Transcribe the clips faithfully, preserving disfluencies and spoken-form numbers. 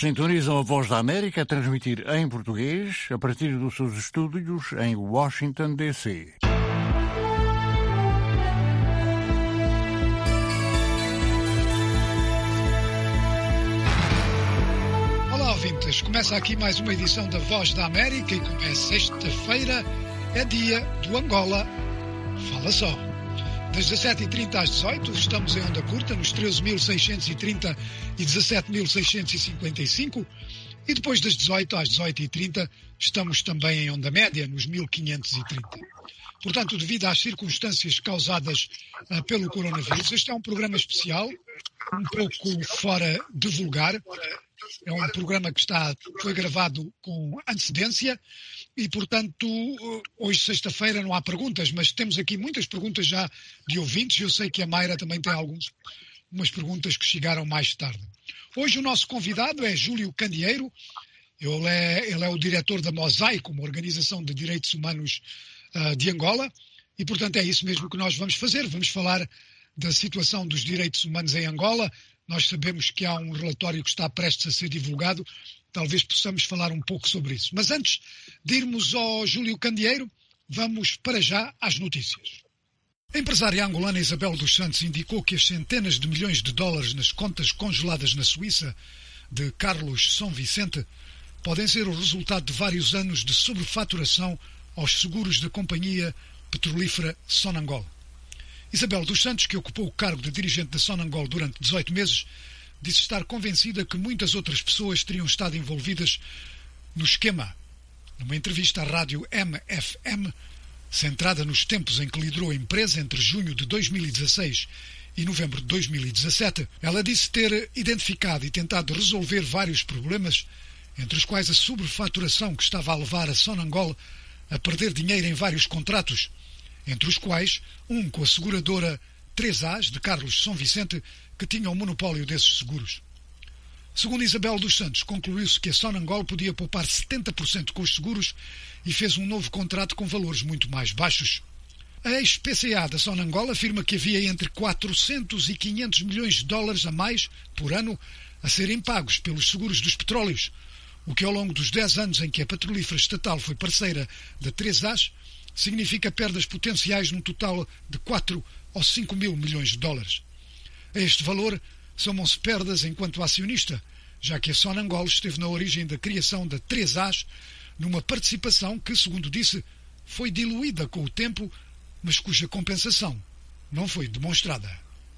Sintonizam a Voz da América a transmitir em português a partir dos seus estúdios em Washington, D C Olá, ouvintes. Começa aqui mais uma edição da Voz da América e como é sexta-feira, é dia do Angola Fala Só. Das dezassete e trinta às dezoito, estamos em onda curta nos treze mil seiscentos e trinta e dezassete mil seiscentos e cinquenta e cinco e depois das dezoito às dezoito e trinta estamos também em onda média nos mil quinhentos e trinta. Portanto, devido às circunstâncias causadas uh, pelo coronavírus, este é um programa especial, um pouco fora de vulgar. É um programa que está, foi gravado com antecedência e, portanto, hoje, sexta-feira, não há perguntas, mas temos aqui muitas perguntas já de ouvintes. Eu sei que a Mayra também tem algumas perguntas que chegaram mais tarde. Hoje o nosso convidado é Júlio Candeeiro. Ele é, ele é o diretor da Mosaico, uma organização de direitos humanos uh, de Angola, e, portanto, é isso mesmo que nós vamos fazer. Vamos falar da situação dos direitos humanos em Angola. Nós sabemos que há um relatório que está prestes a ser divulgado, talvez possamos falar um pouco sobre isso. Mas antes de irmos ao Júlio Candeeiro, vamos para já às notícias. A empresária angolana Isabel dos Santos indicou que as centenas de milhões de dólares nas contas congeladas na Suíça de Carlos São Vicente podem ser o resultado de vários anos de sobrefaturação aos seguros da companhia petrolífera Sonangol. Isabel dos Santos, que ocupou o cargo de dirigente da Sonangol durante dezoito meses, disse estar convencida que muitas outras pessoas teriam estado envolvidas no esquema. Numa entrevista à rádio M F M, centrada nos tempos em que liderou a empresa entre junho de dois mil e dezasseis e novembro de dois mil e dezassete, ela disse ter identificado e tentado resolver vários problemas, entre os quais a sobrefaturação que estava a levar a Sonangol a perder dinheiro em vários contratos, entre os quais um com a seguradora três As de Carlos São Vicente, que tinha o monopólio desses seguros. Segundo Isabel dos Santos, concluiu-se que a Sonangol podia poupar setenta por cento com os seguros e fez um novo contrato com valores muito mais baixos. A ex-P C A da Sonangol afirma que havia entre quatrocentos e quinhentos milhões de dólares a mais por ano a serem pagos pelos seguros dos petróleos, o que ao longo dos dez anos em que a petrolífera estatal foi parceira da três As, significa perdas potenciais num total de quatro ou cinco mil milhões de dólares. A este valor somam-se perdas enquanto acionista, já que a Sonangol esteve na origem da criação da três As, numa participação que, segundo disse, foi diluída com o tempo, mas cuja compensação não foi demonstrada.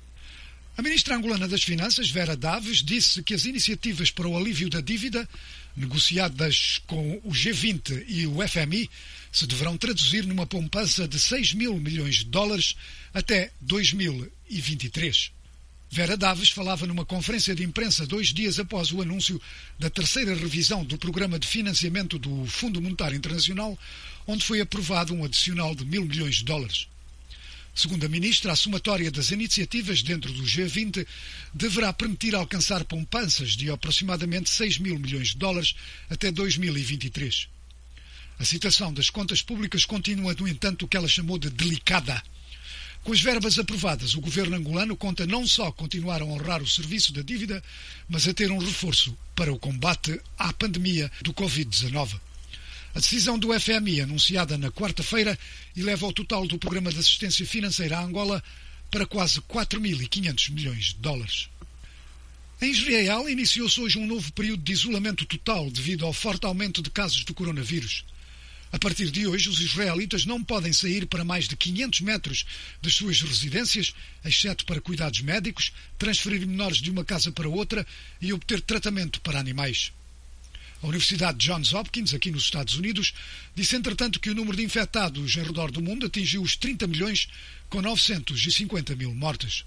A ministra angolana das Finanças, Vera Daves, disse que as iniciativas para o alívio da dívida, negociadas com o G vinte e o F M I, se deverão traduzir numa poupança de seis mil milhões de dólares até dois mil e vinte e três. Vera Daves falava numa conferência de imprensa dois dias após o anúncio da terceira revisão do programa de financiamento do Fundo Monetário Internacional, onde foi aprovado um adicional de mil milhões de dólares. Segundo a ministra, a somatória das iniciativas dentro do G vinte deverá permitir alcançar poupanças de aproximadamente seis mil milhões de dólares até dois mil e vinte e três. A situação das contas públicas continua, no entanto, o que ela chamou de delicada. Com as verbas aprovadas, o governo angolano conta não só continuar a honrar o serviço da dívida, mas a ter um reforço para o combate à pandemia do covid dezenove. A decisão do F M I, anunciada na quarta-feira, eleva o total do programa de assistência financeira à Angola para quase quatro mil e quinhentos milhões de dólares. Em Israel, iniciou-se hoje um novo período de isolamento total devido ao forte aumento de casos do coronavírus. A partir de hoje, os israelitas não podem sair para mais de quinhentos metros das suas residências, exceto para cuidados médicos, transferir menores de uma casa para outra e obter tratamento para animais. A Universidade de Johns Hopkins, aqui nos Estados Unidos, disse, entretanto, que o número de infectados em redor do mundo atingiu os trinta milhões, com novecentos e cinquenta mil mortes.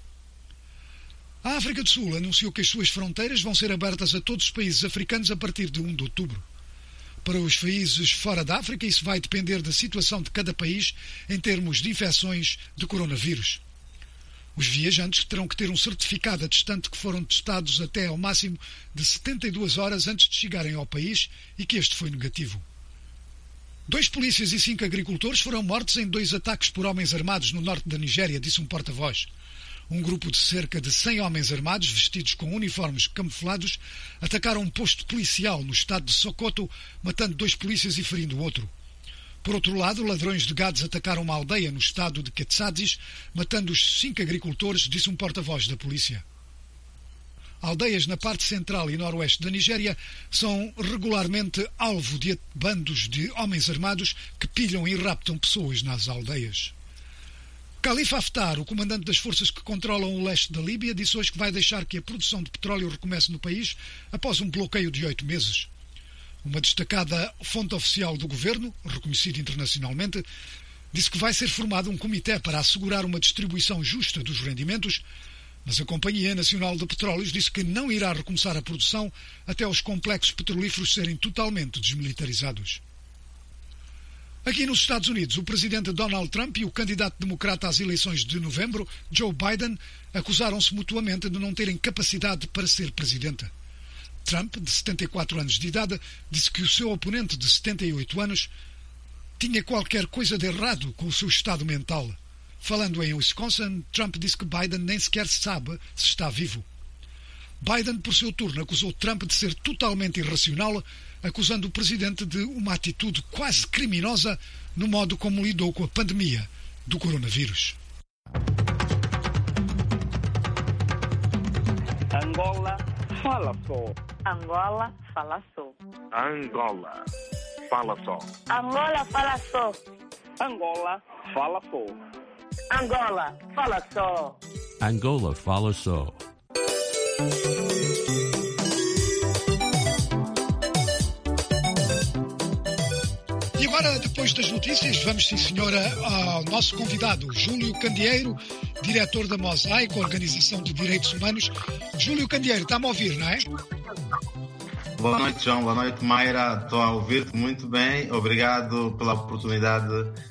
A África do Sul anunciou que as suas fronteiras vão ser abertas a todos os países africanos a partir de primeiro de outubro. Para os países fora da África, isso vai depender da situação de cada país em termos de infecções de coronavírus. Os viajantes terão que ter um certificado atestante que foram testados até ao máximo de setenta e duas horas antes de chegarem ao país e que este foi negativo. Dois polícias e cinco agricultores foram mortos em dois ataques por homens armados no norte da Nigéria, disse um porta-voz. Um grupo de cerca de cem homens armados, vestidos com uniformes camuflados, atacaram um posto policial no estado de Sokoto, matando dois polícias e ferindo outro. Por outro lado, ladrões de gados atacaram uma aldeia no estado de Ketsadis, matando os cinco agricultores, disse um porta-voz da polícia. Aldeias na parte central e noroeste da Nigéria são regularmente alvo de bandos de homens armados que pilham e raptam pessoas nas aldeias. Khalifa Haftar, o comandante das forças que controlam o leste da Líbia, disse hoje que vai deixar que a produção de petróleo recomece no país após um bloqueio de oito meses. Uma destacada fonte oficial do governo, reconhecida internacionalmente, disse que vai ser formado um comitê para assegurar uma distribuição justa dos rendimentos, mas a Companhia Nacional de Petróleos disse que não irá recomeçar a produção até os complexos petrolíferos serem totalmente desmilitarizados. Aqui nos Estados Unidos, o presidente Donald Trump e o candidato democrata às eleições de novembro, Joe Biden, acusaram-se mutuamente de não terem capacidade para ser presidente. Trump, de setenta e quatro anos de idade, disse que o seu oponente, de setenta e oito anos, tinha qualquer coisa de errado com o seu estado mental. Falando em Wisconsin, Trump disse que Biden nem sequer sabe se está vivo. Biden, por seu turno, acusou Trump de ser totalmente irracional, acusando o presidente de uma atitude quase criminosa no modo como lidou com a pandemia do coronavírus. Angola fala só. Angola fala só. Angola fala só. Angola fala só. Angola fala só. Angola fala só. Angola fala só. E agora, depois das notícias, vamos, sim senhora, ao nosso convidado, Júlio Candeeiro, diretor da Mosaico, Organização de Direitos Humanos. Júlio Candeeiro, está-me a ouvir, não é? Boa noite, João. Boa noite, Mayra. Estou a ouvir-te muito bem. Obrigado pela oportunidade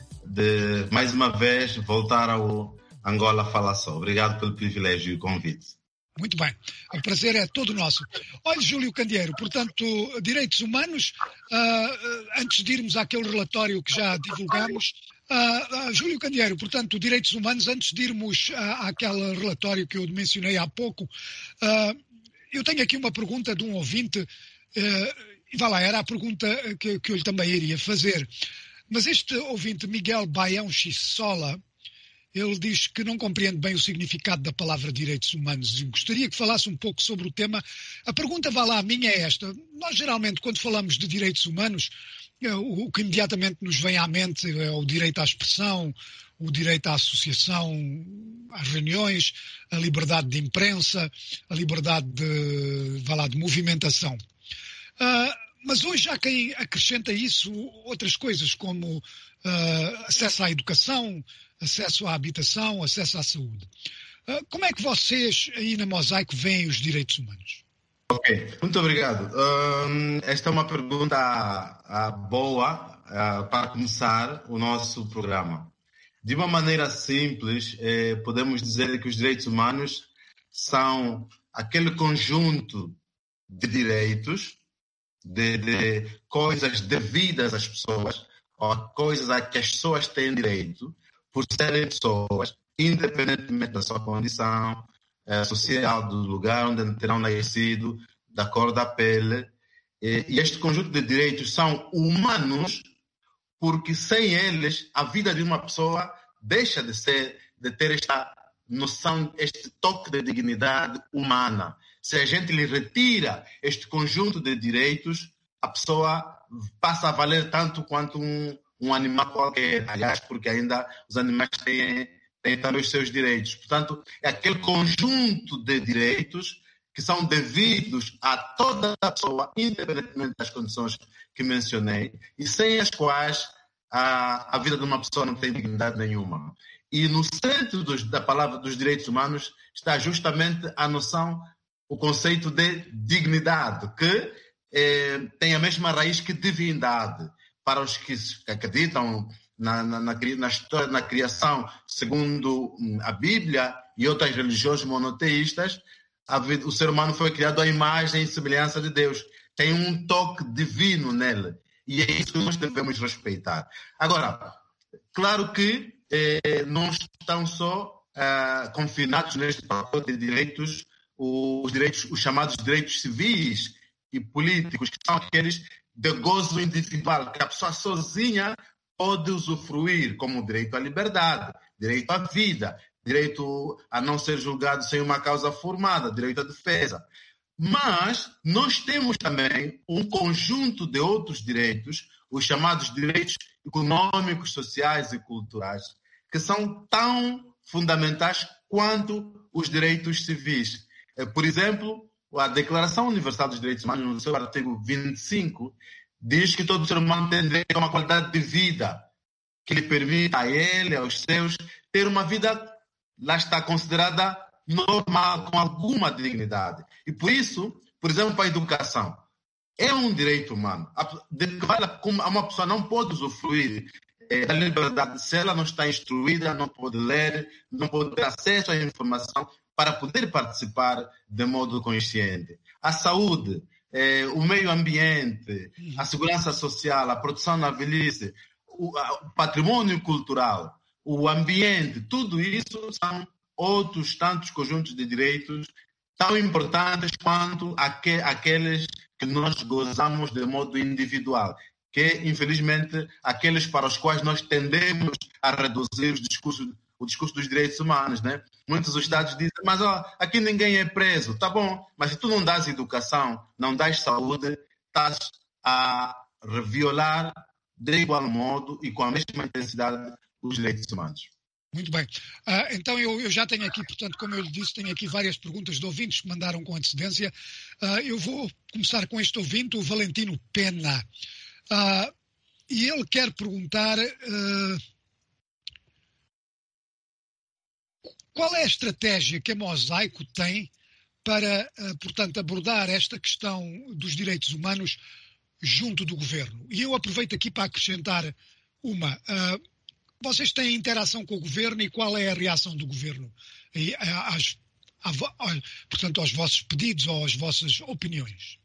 de, mais uma vez, voltar ao Angola Fala Só. Obrigado pelo privilégio e o convite. Muito bem. O prazer é todo nosso. Olha, Júlio Candeeiro, portanto, direitos humanos, uh, antes de irmos àquele relatório que já divulgamos, uh, uh, Júlio Candeeiro, portanto, direitos humanos, antes de irmos uh, àquele relatório que eu mencionei há pouco, uh, eu tenho aqui uma pergunta de um ouvinte, uh, e vá lá, era a pergunta que, que eu também iria fazer. Mas este ouvinte, Miguel Baião Xissola, ele diz que não compreende bem o significado da palavra direitos humanos e gostaria que falasse um pouco sobre o tema. A pergunta, vá lá, a minha é esta. Nós, geralmente, quando falamos de direitos humanos, o que imediatamente nos vem à mente é o direito à expressão, o direito à associação, às reuniões, a liberdade de imprensa, a liberdade de, vá lá, de movimentação. Uh, mas hoje há quem acrescenta isso outras coisas, como uh, acesso à educação, acesso à habitação, acesso à saúde. Uh, como é que vocês aí na Mosaico veem os direitos humanos? Ok, muito obrigado. Um, esta é uma pergunta uh, boa uh, para começar o nosso programa. De uma maneira simples, eh, podemos dizer que os direitos humanos são aquele conjunto de direitos, de, de coisas devidas às pessoas, ou coisas a que as pessoas têm direito, por serem pessoas, independentemente da sua condição eh, social, do lugar onde terão nascido, da cor da pele. E, e este conjunto de direitos são humanos, porque sem eles a vida de uma pessoa deixa de ser, de ter esta noção, este toque de dignidade humana. Se a gente lhe retira este conjunto de direitos, a pessoa passa a valer tanto quanto um um animal qualquer, aliás, porque ainda os animais têm, têm também os seus direitos. Portanto, é aquele conjunto de direitos que são devidos a toda a pessoa, independentemente das condições que mencionei, e sem as quais a, a vida de uma pessoa não tem dignidade nenhuma. E no centro dos, da palavra dos direitos humanos está justamente a noção, o conceito de dignidade, que eh, tem a mesma raiz que divindade. Para os que acreditam na, na, na, na, história, na criação segundo a Bíblia e outras religiões monoteístas, a vida, o ser humano foi criado à imagem e semelhança de Deus. Tem um toque divino nele. E é isso que nós devemos respeitar. Agora, claro que eh, não estão só uh, confinados neste pacote de direitos os, direitos, os chamados direitos civis e políticos, que são aqueles de gozo individual, que a pessoa sozinha pode usufruir, como o direito à liberdade, direito à vida, direito a não ser julgado sem uma causa formada, direito à defesa. Mas nós temos também um conjunto de outros direitos, os chamados direitos econômicos, sociais e culturais, que são tão fundamentais quanto os direitos civis. Por exemplo, a Declaração Universal dos Direitos Humanos, no seu artigo vinte e cinco, diz que todo ser humano tem direito a uma qualidade de vida que lhe permita a ele, aos seus, ter uma vida, lá está, considerada normal, com alguma dignidade. E por isso, por exemplo, a educação é um direito humano. Uma pessoa não pode usufruir é, da liberdade se ela não está instruída, não pode ler, não pode ter acesso à informação para poder participar de modo consciente. A saúde, é, o meio ambiente, a segurança social, a proteção na velhice, o, a, o patrimônio cultural, o ambiente, tudo isso são outros tantos conjuntos de direitos tão importantes quanto aque, aqueles que nós gozamos de modo individual, que, infelizmente, aqueles para os quais nós tendemos a reduzir os discursos, o discurso dos direitos humanos, né? Muitos dos Estados dizem, mas ó, aqui ninguém é preso, tá bom, mas se tu não dás educação, não dás saúde, estás a violar de igual modo e com a mesma intensidade os direitos humanos. Muito bem. Uh, então eu, eu já tenho aqui, portanto, como eu lhe disse, tenho aqui várias perguntas de ouvintes que mandaram com antecedência. Uh, eu vou começar com este ouvinte, o Valentino Pena. Uh, e ele quer perguntar uh, qual é a estratégia que a Mosaico tem para, uh, portanto, abordar esta questão dos direitos humanos junto do governo. E eu aproveito aqui para acrescentar uma. Uh, Vocês têm interação com o governo e qual é a reação do governo e, às, à, portanto, aos vossos pedidos ou às vossas opiniões?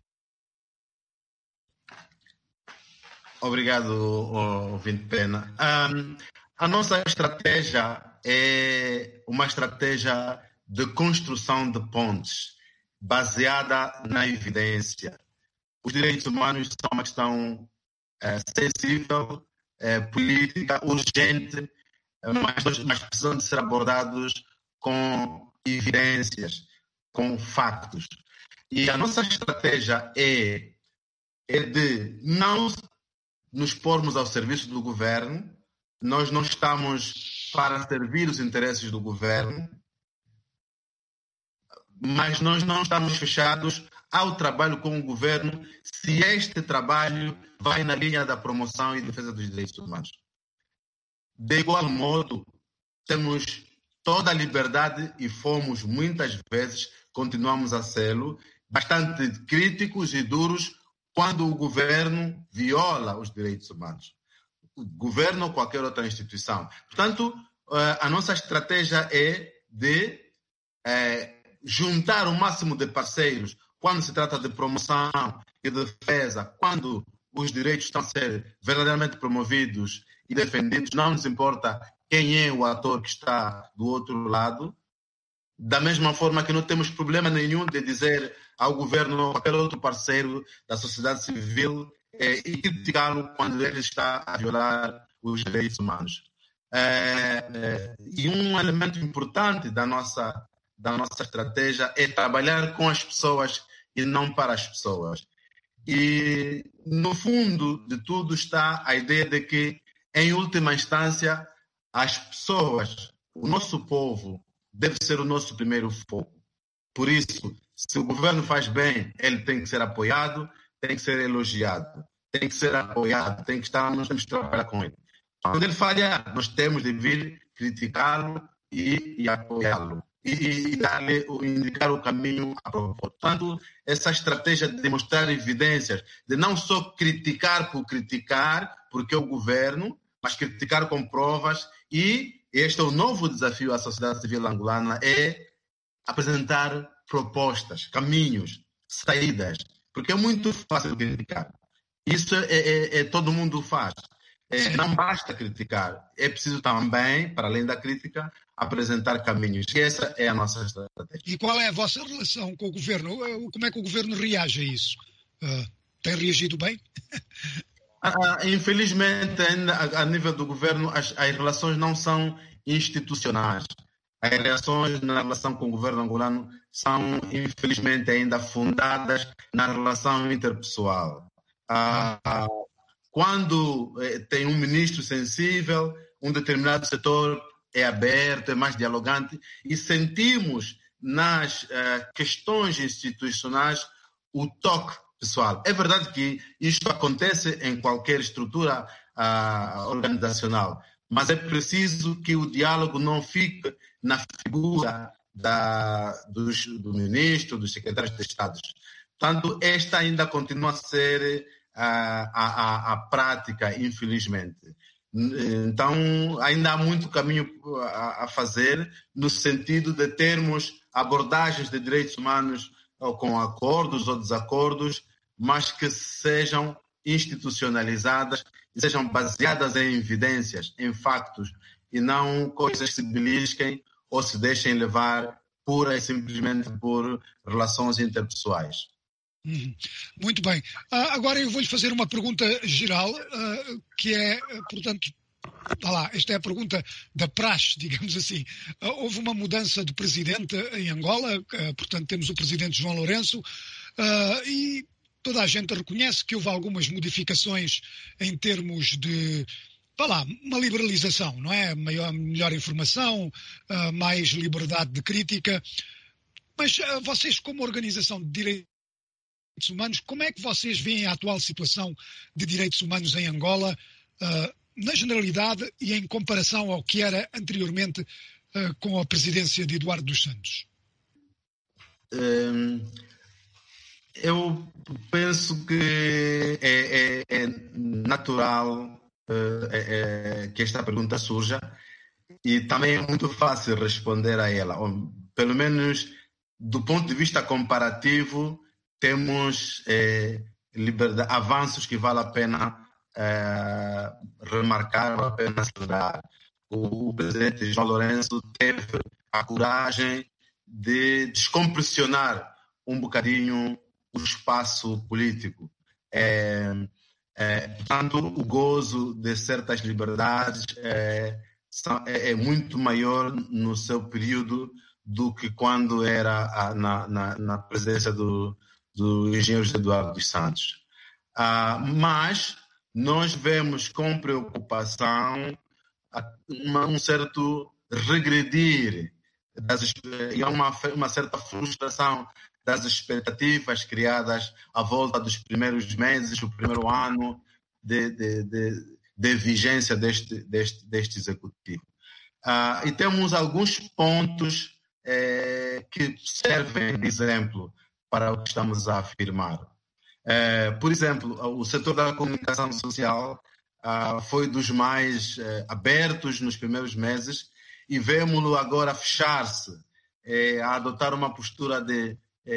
Obrigado, ouvinte Pena. Um, a nossa estratégia é uma estratégia de construção de pontes baseada na evidência. Os direitos humanos são uma questão é, sensível, É, política urgente, mas, mas precisam de ser abordados com evidências, com factos. E a nossa estratégia é, é de não nos pormos ao serviço do governo. Nós não estamos para servir os interesses do governo, mas nós não estamos fechados ao trabalho com o governo se este trabalho vai na linha da promoção e defesa dos direitos humanos. De igual modo, temos toda a liberdade e fomos, muitas vezes, continuamos a sê-lo, bastante críticos e duros quando o governo viola os direitos humanos. O governo ou qualquer outra instituição. Portanto, a nossa estratégia é de é, juntar o máximo de parceiros quando se trata de promoção e defesa, quando os direitos estão a ser verdadeiramente promovidos e defendidos, não nos importa quem é o ator que está do outro lado. Da mesma forma que não temos problema nenhum de dizer ao governo ou qualquer outro parceiro da sociedade civil eh, e criticá-lo quando ele está a violar os direitos humanos. Eh, eh, e um elemento importante da nossa, da nossa estratégia é trabalhar com as pessoas e não para as pessoas. E, no fundo de tudo, está a ideia de que, em última instância, as pessoas, o nosso povo, deve ser o nosso primeiro foco. Por isso, se o governo faz bem, ele tem que ser apoiado, tem que ser elogiado, tem que ser apoiado, tem que estar, nós temos que trabalhar com ele. Quando ele falhar, nós temos de vir criticá-lo e, e apoiá-lo. E, e dar-lhe, indicar o caminho a propor. Portanto, essa estratégia de mostrar evidências, de não só criticar por criticar, porque é o governo, mas criticar com provas, e este é o novo desafio à sociedade civil angolana, é apresentar propostas, caminhos, saídas, porque é muito fácil criticar. Isso é, é, é todo mundo faz. É, não basta criticar, é preciso também, para além da crítica, apresentar caminhos. E essa é a nossa estratégia. E qual é a vossa relação com o governo? Como é que o governo reage a isso? Uh, tem reagido bem? Ah, infelizmente, ainda a, a nível do governo, as, as relações não são institucionais. As relações na relação com o governo angolano são, infelizmente, ainda fundadas na relação interpessoal. Ah, ah, quando eh, tem um ministro sensível, um determinado setor é aberto, é mais dialogante, e sentimos nas eh, questões institucionais o toque pessoal. É verdade que isto acontece em qualquer estrutura ah, organizacional, mas é preciso que o diálogo não fique na figura da, dos, do ministro, dos secretários de Estado. Portanto, esta ainda continua a ser a, a, a prática, infelizmente. Então, ainda há muito caminho a, a fazer no sentido de termos abordagens de direitos humanos ou com acordos ou desacordos, mas que sejam institucionalizadas e sejam baseadas em evidências, em factos, e não coisas que se belisquem ou se deixem levar pura e simplesmente por relações interpessoais. Uhum. Muito bem. Uh, agora eu vou-lhe fazer uma pergunta geral, uh, que é, uh, portanto, tá lá, esta é a pergunta da praxe, digamos assim. Uh, houve uma mudança de presidente em Angola, uh, portanto temos o presidente João Lourenço, uh, e toda a gente reconhece que houve algumas modificações em termos de, vá lá, uma liberalização, não é? Maior, melhor informação, uh, mais liberdade de crítica. Mas uh, vocês, como organização de direitos humanos, como é que vocês veem a atual situação de direitos humanos em Angola, uh, na generalidade e em comparação ao que era anteriormente uh, com a presidência de Eduardo dos Santos? Um, eu penso que é, é, é natural uh, é, é, que esta pergunta surja e também é muito fácil responder a ela, ou, pelo menos do ponto de vista comparativo. Temos eh, liberdade, avanços que vale a pena eh, remarcar, vale a pena celebrar. O, o presidente João Lourenço teve a coragem de descompressionar um bocadinho o espaço político. É, é, portanto, o gozo de certas liberdades é, é, é muito maior no seu período do que quando era a, na, na, na presença do do engenheiro Eduardo dos Santos. Ah, mas nós vemos com preocupação uma, um certo regredir das, e uma, uma certa frustração das expectativas criadas à volta dos primeiros meses, do primeiro ano de, de, de, de vigência deste, deste, deste executivo. Ah, e temos alguns pontos eh, que servem de exemplo para o que estamos a afirmar. Eh, por exemplo, o setor da comunicação social ah, foi dos mais eh, abertos nos primeiros meses e vemos-lo agora fechar-se, eh, a adotar uma postura de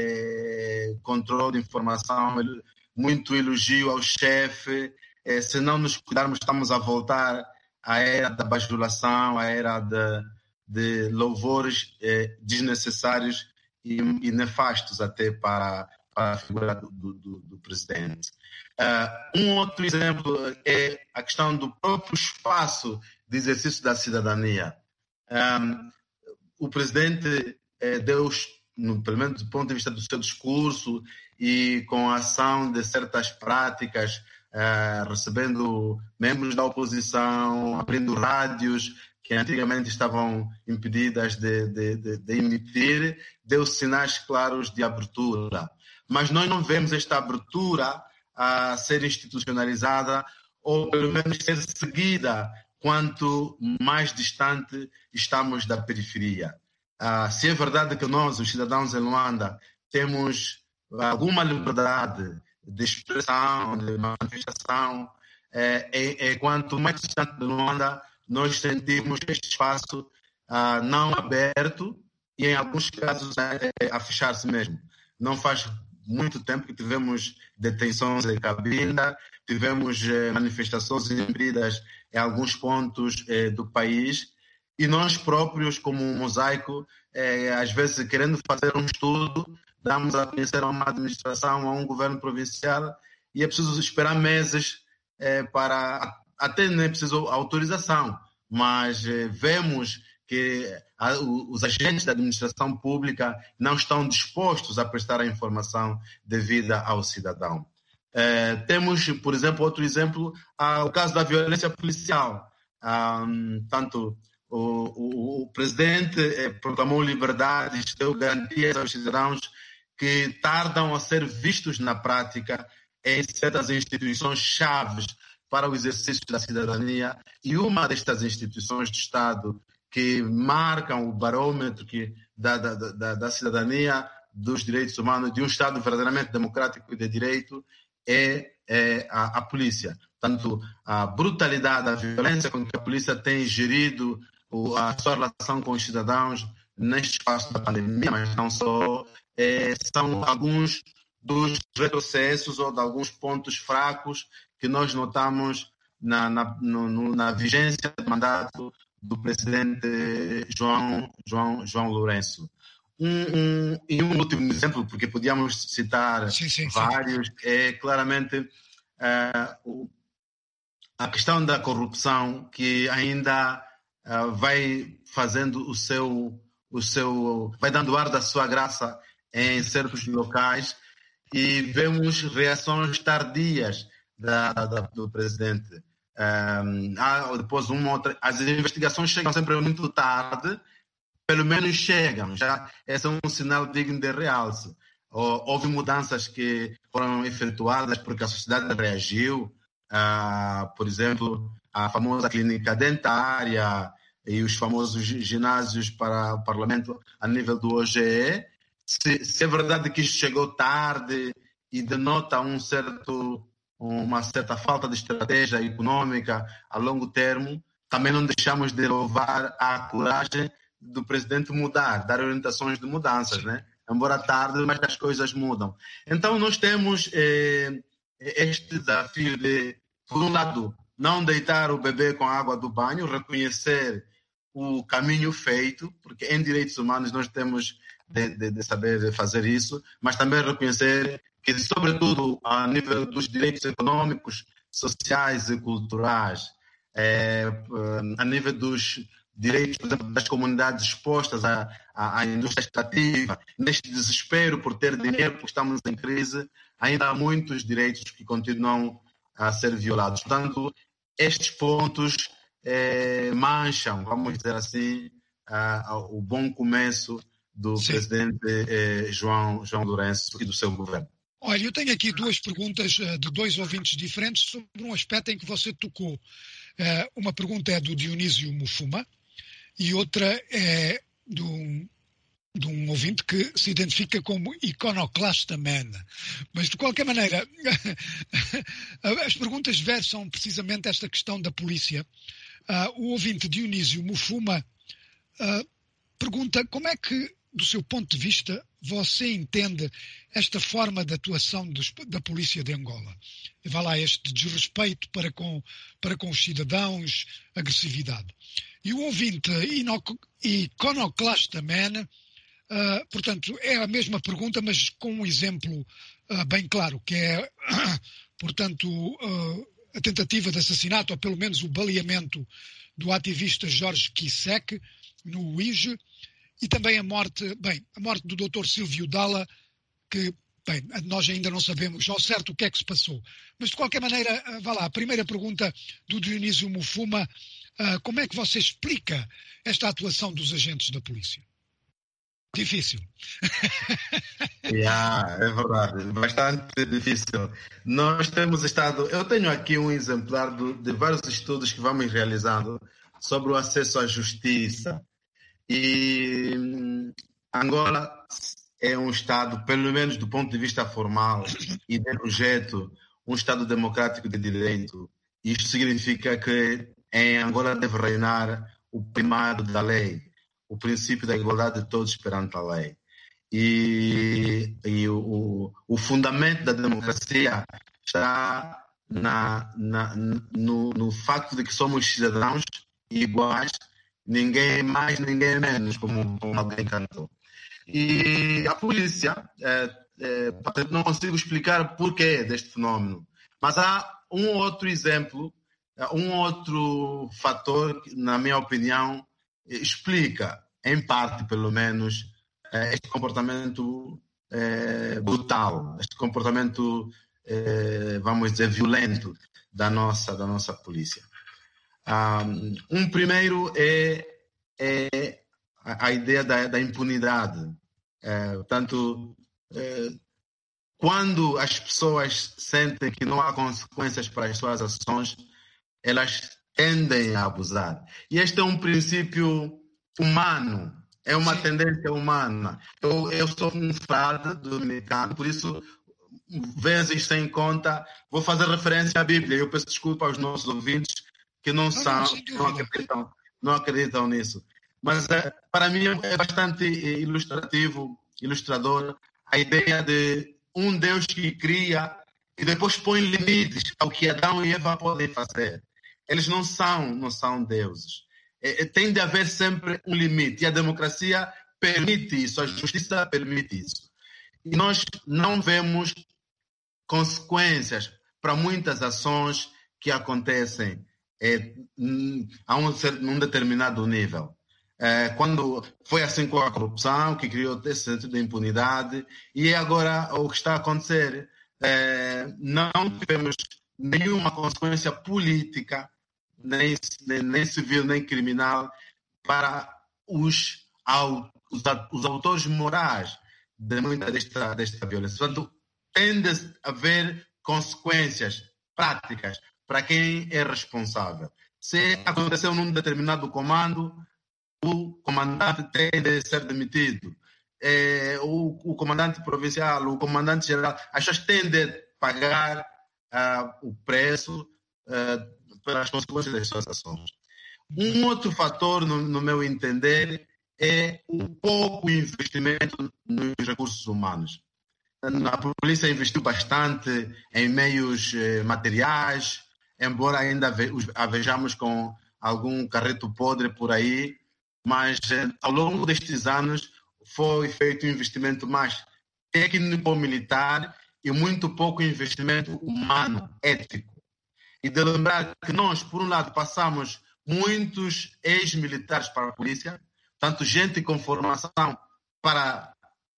eh, controle de informação, muito elogio ao chefe. Eh, se não nos cuidarmos, estamos a voltar à era da bajulação, à era de, de louvores eh, desnecessários E, e nefastos até para, para a figura do, do, do presidente. Uh, um outro exemplo é a questão do próprio espaço de exercício da cidadania. Um, o presidente eh, deu, no, pelo menos do ponto de vista do seu discurso e com a ação de certas práticas, uh, recebendo membros da oposição, abrindo rádios que antigamente estavam impedidas de, de, de, de emitir, deu sinais claros de abertura. Mas nós não vemos esta abertura a ser institucionalizada ou pelo menos ser seguida quanto mais distante estamos da periferia. Ah, se é verdade que nós, os cidadãos em Luanda, temos alguma liberdade de expressão, de manifestação, é, é, é quanto mais distante de Luanda, nós sentimos este espaço ah, não aberto e, em alguns casos, é, é, a fechar-se mesmo. Não faz muito tempo que tivemos detenções em Cabinda, tivemos eh, manifestações indefinidas em alguns pontos eh, do país, e nós próprios, como um mosaico, eh, às vezes querendo fazer um estudo, damos a conhecer a uma administração, a um governo provincial, e é preciso esperar meses eh, para, até nem é preciso autorização, mas eh, vemos que a, os agentes da administração pública não estão dispostos a prestar a informação devida ao cidadão. Eh, temos, por exemplo, outro exemplo, ah, o caso da violência policial. Ah, tanto o, o, o presidente eh, proclamou liberdades, deu garantias aos cidadãos que tardam a ser vistos na prática em certas instituições chaves para o exercício da cidadania, e uma destas instituições do Estado que marcam o barômetro que, da, da, da, da cidadania, dos direitos humanos, de um Estado verdadeiramente democrático e de direito, é, é a, a polícia. Tanto a brutalidade, a violência com que a polícia tem gerido o, a sua relação com os cidadãos neste espaço da pandemia, mas não só, é, são alguns dos retrocessos ou de alguns pontos fracos que nós notamos na, na, no, na vigência do mandato do presidente João, João, João Lourenço. Um, um, e um último exemplo, porque podíamos citar sim, sim, vários, sim. é claramente uh, o, a questão da corrupção, que ainda uh, vai fazendo o seu, o seu, vai dando ar da sua graça em certos locais, e vemos reações tardias da, da, do presidente. Um, há depois uma outra, as investigações chegam sempre muito tarde, pelo menos chegam, já esse é um sinal digno de realce. Houve mudanças que foram efetuadas porque a sociedade reagiu, uh, por exemplo, a famosa clínica dentária e os famosos ginásios para o parlamento a nível do O G E. Se, se é verdade que isto chegou tarde e denota um certo uma certa falta de estratégia econômica a longo termo, também não deixamos de louvar a coragem do presidente mudar, dar orientações de mudanças, né? Embora tarde, mas as coisas mudam. Então nós temos eh, este desafio de, por um lado, não deitar o bebê com a água do banho, reconhecer o caminho feito, porque em direitos humanos nós temos de, de, de saber fazer isso, mas também reconhecer que, sobretudo, a nível dos direitos econômicos, sociais e culturais, é, a nível dos direitos, por exemplo, das comunidades expostas à, à, à indústria extrativa, neste desespero por ter dinheiro, porque estamos em crise, ainda há muitos direitos que continuam a ser violados. Portanto, estes pontos é, mancham, vamos dizer assim, a, a, o bom começo do Sim. presidente eh, João, João Lourenço e do seu governo. Olha, eu tenho aqui duas perguntas uh, de dois ouvintes diferentes sobre um aspecto em que você tocou. Uh, uma pergunta é do Dionísio Mufuma e outra é de um, de um ouvinte que se identifica como Iconoclasta Man. Mas, de qualquer maneira, as perguntas versam precisamente esta questão da polícia. Uh, o ouvinte Dionísio Mufuma uh, pergunta como é que, do seu ponto de vista, você entende esta forma de atuação dos, da polícia de Angola? Vai lá, este desrespeito para com, para com os cidadãos, agressividade. E o ouvinte Iconoclasta Man, uh, portanto, é a mesma pergunta, mas com um exemplo uh, bem claro, que é, portanto, uh, a tentativa de assassinato, ou pelo menos o baleamento do ativista Jorge Kisek no Uíge, e também a morte, bem, a morte do doutor Silvio Dalla, que, bem, nós ainda não sabemos ao certo o que é que se passou. Mas, de qualquer maneira, vá lá, a primeira pergunta do Dionísio Mufuma, uh, como é que você explica esta atuação dos agentes da polícia? Difícil. Yeah, é verdade, bastante difícil. Nós temos estado, eu tenho aqui um exemplar do, de vários estudos que vamos realizando sobre o acesso à justiça. E Angola é um Estado, pelo menos do ponto de vista formal e de projeto, um Estado democrático de direito. Isto significa que em Angola deve reinar o primário da lei, o princípio da igualdade de todos perante a lei. e, e o, o fundamento da democracia está na, na, no, no facto de que somos cidadãos iguais, ninguém mais, ninguém menos, como, como alguém cantou. E a polícia, é, é, não consigo explicar o porquê deste fenómeno, mas há um outro exemplo, um outro fator que, na minha opinião, explica, em parte pelo menos, este comportamento é, brutal, este comportamento, é, vamos dizer, violento da nossa, da nossa polícia. Um primeiro é, é a ideia da, da impunidade. É, portanto, é, quando as pessoas sentem que não há consequências para as suas ações, elas tendem a abusar. E este é um princípio humano, é uma Sim. tendência humana. Eu, eu sou um frade dominicano, por isso, vezes sem conta, vou fazer referência à Bíblia. Eu peço desculpa aos nossos ouvintes que não, são, não, acreditam, não acreditam nisso. Mas para mim é bastante ilustrativo, ilustrador, a ideia de um Deus que cria e depois põe limites ao que Adão e Eva podem fazer. Eles não são, não são deuses. É, tem de haver sempre um limite. E a democracia permite isso, a justiça permite isso. E nós não vemos consequências para muitas ações que acontecem é, a um, um determinado nível. É, quando foi assim com a corrupção, que criou esse sentido de impunidade, e agora o que está a acontecer, é, não tivemos nenhuma consequência política, nem, nem, nem civil, nem criminal, para os, os, os autores morais de muita desta, desta violência. Portanto, tende a haver consequências práticas para quem é responsável. Se aconteceu num determinado comando, o comandante tem de ser demitido. É, o, o comandante provincial, o comandante geral, as pessoas têm de pagar uh, o preço uh, pelas consequências das suas ações. Um outro fator, no, no meu entender, é o pouco investimento nos recursos humanos. A polícia investiu bastante em meios eh, materiais, embora ainda ve, a vejamos com algum carreto podre por aí, mas eh, ao longo destes anos foi feito um investimento mais técnico-militar e muito pouco investimento humano, ético. E de lembrar que nós, por um lado, passamos muitos ex-militares para a polícia, tanto gente com formação para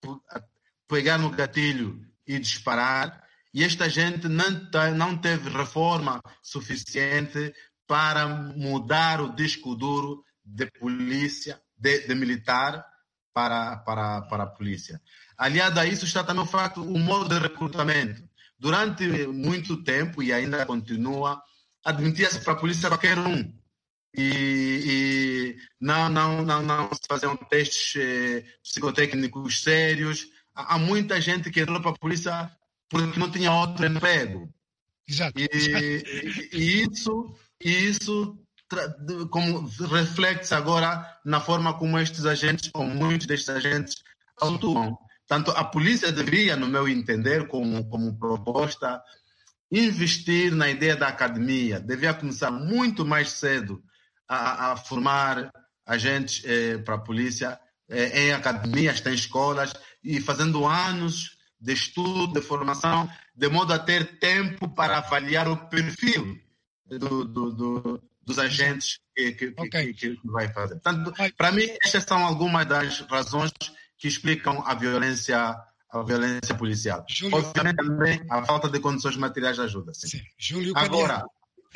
pegar no gatilho e disparar, e esta gente não, não teve reforma suficiente para mudar o disco duro de polícia, de, de militar para, para, para a polícia. Aliado a isso está também o facto, o modo de recrutamento. Durante muito tempo, e ainda continua, admitia-se para a polícia qualquer um. E, e não, não, não, não se faziam testes eh, psicotécnicos sérios. Há, há muita gente que entrou para a polícia porque não tinha outro emprego. Exato. E, e, e isso, e isso como reflete-se agora na forma como estes agentes, ou muitos destes agentes, atuam. Portanto, a polícia deveria, no meu entender, como, como proposta, investir na ideia da academia. Devia começar muito mais cedo a, a formar agentes eh, para a polícia eh, em academias, em escolas, e fazendo anos de estudo, de formação, de modo a ter tempo para avaliar o perfil do, do, do, dos agentes que, que, okay. que, que vai fazer. Portanto, para mim, estas são algumas das razões que explicam a violência, a violência policial. Júlio... Obviamente também a falta de condições materiais ajuda. Sim. Sim. Júlio Agora,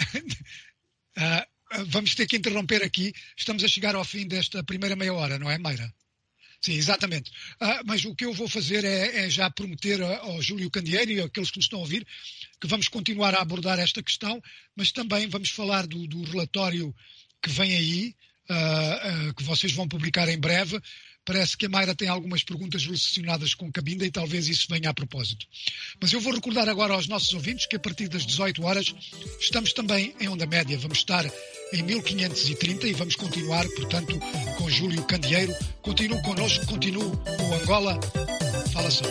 uh, vamos ter que interromper aqui. Estamos a chegar ao fim desta primeira meia hora, não é, Mayra? Sim, exatamente. Uh, mas o que eu vou fazer é, é já prometer ao Júlio Candeeiro e àqueles que nos estão a ouvir que vamos continuar a abordar esta questão, mas também vamos falar do, do relatório que vem aí, uh, uh, que vocês vão publicar em breve, Parece que a Mayra tem algumas perguntas relacionadas com Cabinda e talvez isso venha a propósito. Mas eu vou recordar agora aos nossos ouvintes que a partir das dezoito horas estamos também em Onda Média. Vamos estar em mil quinhentos e trinta e vamos continuar, portanto, com Júlio Candeeiro. Continue connosco, continue com o Angola. Fala só.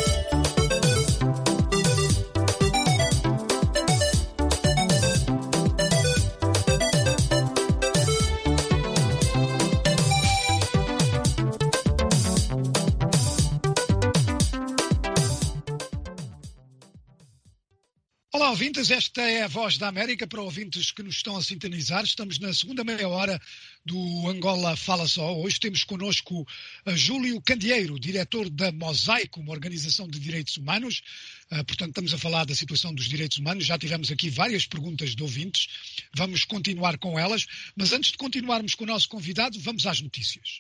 Olá, ouvintes, esta é a Voz da América para ouvintes que nos estão a sintonizar. Estamos na segunda meia hora do Angola Fala Só. Hoje temos connosco a Júlio Candeeiro, diretor da Mosaico, uma organização de direitos humanos. Uh, portanto, estamos a falar da situação dos direitos humanos. Já tivemos aqui várias perguntas de ouvintes. Vamos continuar com elas. Mas antes de continuarmos com o nosso convidado, vamos às notícias.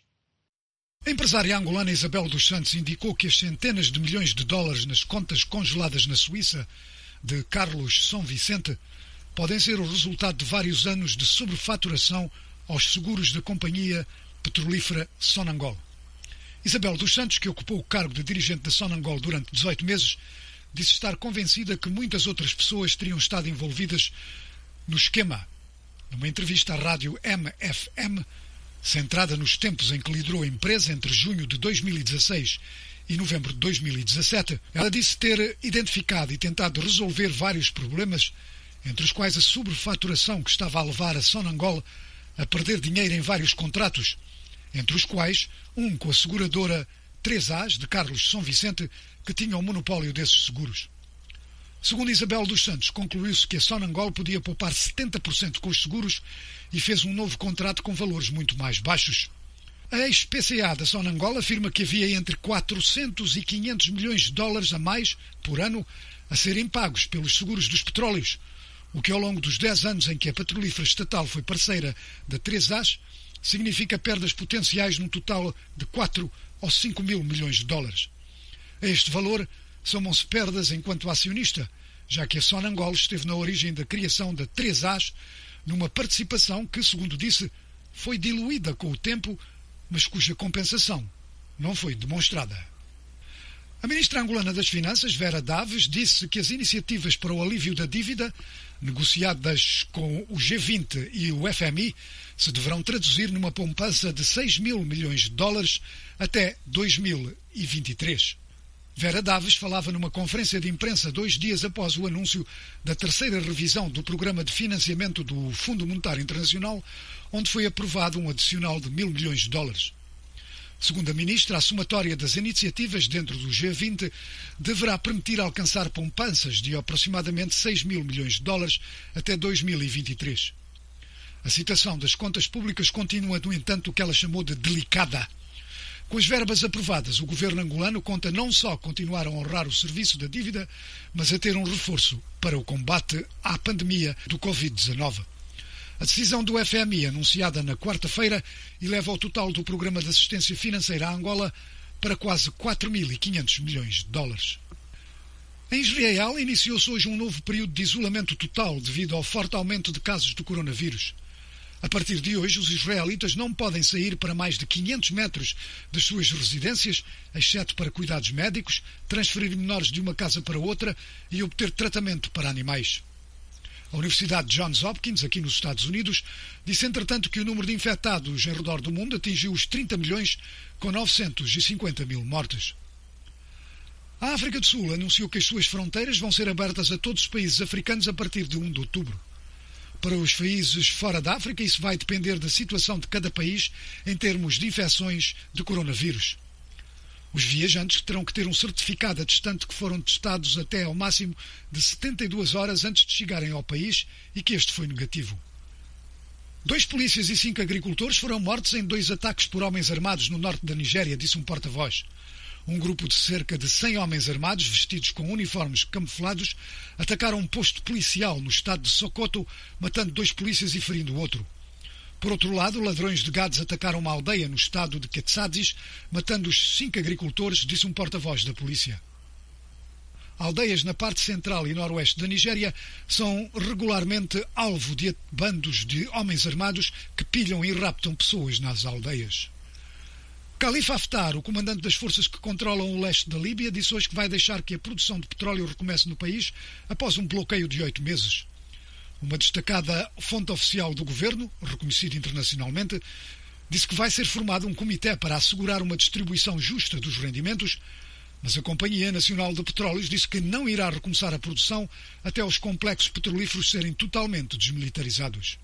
A empresária angolana Isabel dos Santos indicou que as centenas de milhões de dólares nas contas congeladas na Suíça de Carlos São Vicente podem ser o resultado de vários anos de sobrefaturação aos seguros da companhia petrolífera Sonangol. Isabel dos Santos, que ocupou o cargo de dirigente da Sonangol durante dezoito meses, disse estar convencida que muitas outras pessoas teriam estado envolvidas no esquema. Numa entrevista à rádio M F M, centrada nos tempos em que liderou a empresa entre junho de dois mil e dezasseis e novembro de dois mil e dezassete, ela disse ter identificado e tentado resolver vários problemas, entre os quais a sobrefaturação que estava a levar a Sonangol a perder dinheiro em vários contratos, entre os quais um com a seguradora três As de Carlos São Vicente, que tinha o monopólio desses seguros. Segundo Isabel dos Santos, concluiu-se que a Sonangol podia poupar setenta por cento com os seguros e fez um novo contrato com valores muito mais baixos. A ex-P C A da Sonangol afirma que havia entre quatrocentos e quinhentos milhões de dólares a mais por ano a serem pagos pelos seguros dos petróleos, o que ao longo dos dez anos em que a petrolífera estatal foi parceira da três As, significa perdas potenciais num total de quatro ou cinco mil milhões de dólares. A este valor somam-se perdas enquanto acionista, já que a Sonangol esteve na origem da criação da três As, numa participação que, segundo disse, foi diluída com o tempo, mas cuja compensação não foi demonstrada. A ministra angolana das Finanças, Vera Daves, disse que as iniciativas para o alívio da dívida, negociadas com o G vinte e o F M I, se deverão traduzir numa poupança de seis mil milhões de dólares até dois mil e vinte e três. Vera Daves falava numa conferência de imprensa dois dias após o anúncio da terceira revisão do Programa de Financiamento do Fundo Monetário Internacional, onde foi aprovado um adicional de mil milhões de dólares. Segundo a ministra, a somatória das iniciativas dentro do G vinte deverá permitir alcançar poupanças de aproximadamente seis mil milhões de dólares até dois mil e vinte e três. A situação das contas públicas continua, no entanto, o que ela chamou de delicada. Com as verbas aprovadas, o governo angolano conta não só continuar a honrar o serviço da dívida, mas a ter um reforço para o combate à pandemia do covid dezenove. A decisão do F M I, anunciada na quarta-feira, eleva o total do programa de assistência financeira à Angola para quase quatro mil e quinhentos milhões de dólares. Em Israel, iniciou-se hoje um novo período de isolamento total devido ao forte aumento de casos do coronavírus. A partir de hoje, os israelitas não podem sair para mais de quinhentos metros das suas residências, exceto para cuidados médicos, transferir menores de uma casa para outra e obter tratamento para animais. A Universidade de Johns Hopkins, aqui nos Estados Unidos, disse, entretanto, que o número de infectados em redor do mundo atingiu os trinta milhões, com novecentos e cinquenta mil mortes. A África do Sul anunciou que as suas fronteiras vão ser abertas a todos os países africanos a partir de primeiro de outubro. Para os países fora da África, isso vai depender da situação de cada país em termos de infecções de coronavírus. Os viajantes terão que ter um certificado atestante que foram testados até ao máximo de setenta e duas horas antes de chegarem ao país e que este foi negativo. Dois polícias e cinco agricultores foram mortos em dois ataques por homens armados no norte da Nigéria, disse um porta-voz. Um grupo de cerca de cem homens armados, vestidos com uniformes camuflados, atacaram um posto policial no estado de Sokoto, matando dois polícias e ferindo outro. Por outro lado, ladrões de gados atacaram uma aldeia no estado de Ketsadis, matando os cinco agricultores, disse um porta-voz da polícia. Aldeias na parte central e noroeste da Nigéria são regularmente alvo de bandos de homens armados que pilham e raptam pessoas nas aldeias. Khalifa Haftar, o comandante das forças que controlam o leste da Líbia, disse hoje que vai deixar que a produção de petróleo recomece no país após um bloqueio de oito meses. Uma destacada fonte oficial do governo, reconhecida internacionalmente, disse que vai ser formado um comitê para assegurar uma distribuição justa dos rendimentos, mas a Companhia Nacional de Petróleos disse que não irá recomeçar a produção até os complexos petrolíferos serem totalmente desmilitarizados.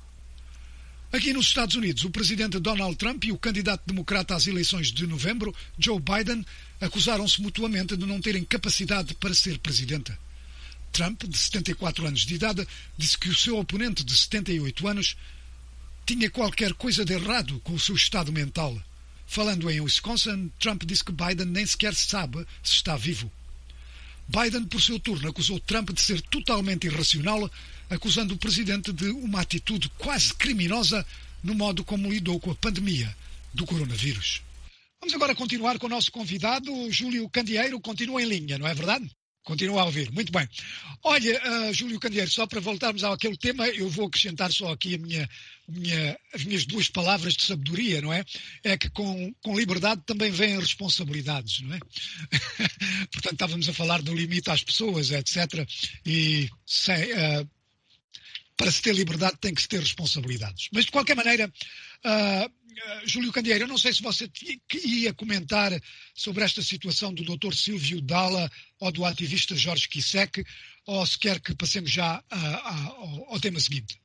Aqui nos Estados Unidos, o presidente Donald Trump e o candidato democrata às eleições de novembro, Joe Biden, acusaram-se mutuamente de não terem capacidade para ser presidente. Trump, de setenta e quatro anos de idade, disse que o seu oponente, de setenta e oito anos, tinha qualquer coisa de errado com o seu estado mental. Falando em Wisconsin, Trump disse que Biden nem sequer sabe se está vivo. Biden, por seu turno, acusou Trump de ser totalmente irracional, acusando o presidente de uma atitude quase criminosa no modo como lidou com a pandemia do coronavírus. Vamos agora continuar com o nosso convidado, Júlio Candeeiro. Continua em linha, não é verdade? Continua a ouvir. Muito bem. Olha, uh, Júlio Candeeiro, só para voltarmos àquele tema, eu vou acrescentar só aqui a minha, minha, as minhas duas palavras de sabedoria, não é? É que com, com liberdade também vêm responsabilidades, não é? Portanto, estávamos a falar do limite às pessoas, etcétera. E sem, uh, para se ter liberdade tem que se ter responsabilidades. Mas, de qualquer maneira, uh, uh, Júlio Candeeiro, eu não sei se você ia comentar sobre esta situação do doutor Silvio Dalla ou do ativista Jorge Kisek, ou se quer que passemos já uh, uh, ao, ao tema seguinte.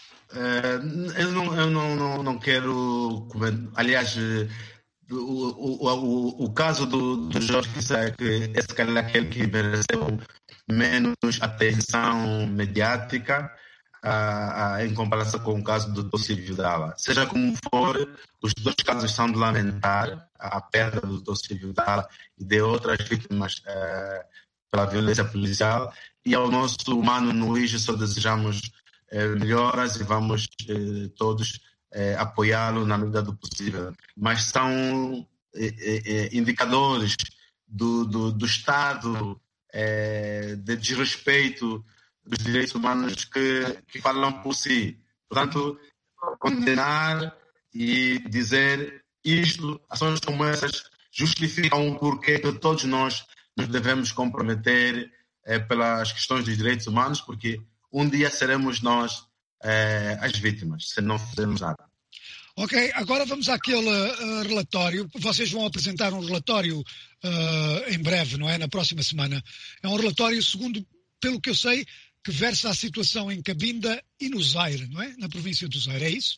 Uh, eu não, eu não, não, não quero comentar. Aliás, o, o, o, o caso do, do Jorge Kisek é se calhar aquele que mereceu menos atenção mediática uh, uh, em comparação com o caso do doutor Silvio Dalla. Seja como for, os dois casos são de lamentar, a perda do doutor Silvio Dalla e de outras vítimas uh, pela violência policial. E ao nosso humano Luís só desejamos uh, melhoras e vamos uh, todos uh, apoiá-lo na medida do possível. Mas são uh, uh, indicadores do, do, do estado uh, de desrespeito dos direitos humanos que, que falam por si. Portanto, condenar e dizer isto, ações como essas, justificam o porquê que todos nós nos devemos comprometer eh, pelas questões dos direitos humanos, porque um dia seremos nós eh, as vítimas, se não fizermos nada. Ok, agora vamos àquele uh, relatório. Vocês vão apresentar um relatório uh, em breve, não é? Na próxima semana. É um relatório, segundo, pelo que eu sei, que versa a situação em Cabinda e no Zaire, não é? Na província do Zaire, é isso?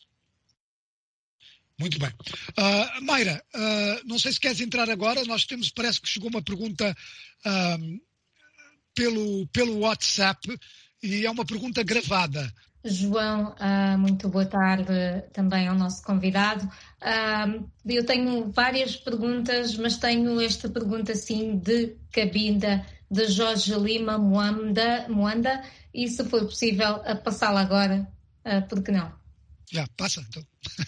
Muito bem. Uh, Mayra, uh, não sei se queres entrar agora, nós temos, parece que chegou uma pergunta uh, pelo, pelo WhatsApp e é uma pergunta gravada. João, uh, muito boa tarde também ao nosso convidado. Uh, eu tenho várias perguntas, mas tenho esta pergunta assim de Cabinda, de Jorge Lima Moanda, Moanda e se for possível a passá-la agora, uh, por que não? Já, passa então.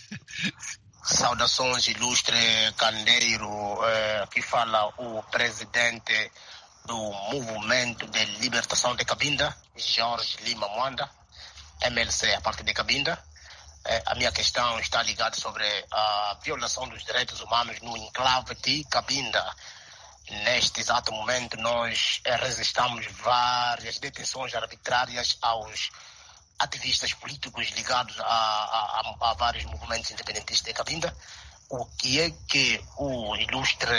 Saudações, ilustre Candeeiro, eh, que fala o presidente do Movimento de Libertação de Cabinda, Jorge Lima Moanda, M L C, a partir de Cabinda. Eh, a minha questão está ligada sobre a violação dos direitos humanos no enclave de Cabinda. Neste exato momento, nós eh, resistamos várias detenções arbitrárias aos ativistas políticos ligados a, a, a vários movimentos independentistas de Cabinda. O que é que o ilustre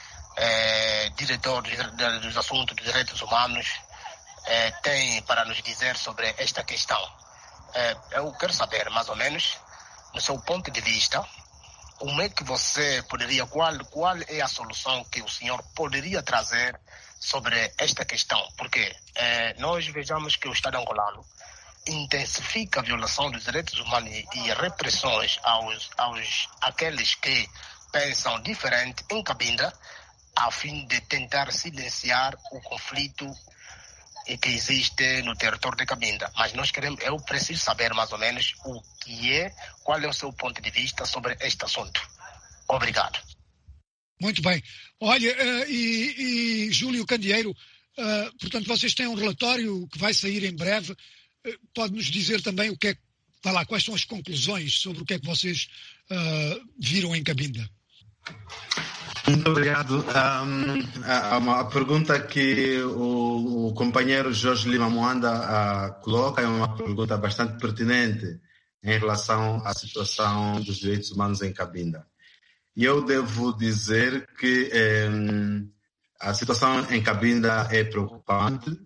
eh, diretor dos, dos assuntos dos direitos humanos eh, tem para nos dizer sobre esta questão? Eh, eu quero saber, mais ou menos, no seu ponto de vista, como é que você poderia, qual, qual é a solução que o senhor poderia trazer sobre esta questão? Porque eh, nós vejamos que o Estado angolano intensifica a violação dos direitos humanos e repressões aos, aos aqueles que pensam diferente em Cabinda, a fim de tentar silenciar o conflito que existe no território de Cabinda. Mas nós queremos, eu preciso saber mais ou menos o que é, qual é o seu ponto de vista sobre este assunto. Obrigado. Muito bem. Olha, uh, e, e Júlio Candeeiro, uh, portanto, vocês têm um relatório que vai sair em breve. Pode-nos dizer também o que é, vai lá, quais são as conclusões sobre o que é que vocês uh, viram em Cabinda? Muito obrigado. Um, a, a pergunta que o, o companheiro Jorge Lima Mwanda uh, coloca é uma pergunta bastante pertinente em relação à situação dos direitos humanos em Cabinda. E eu devo dizer que um, a situação em Cabinda é preocupante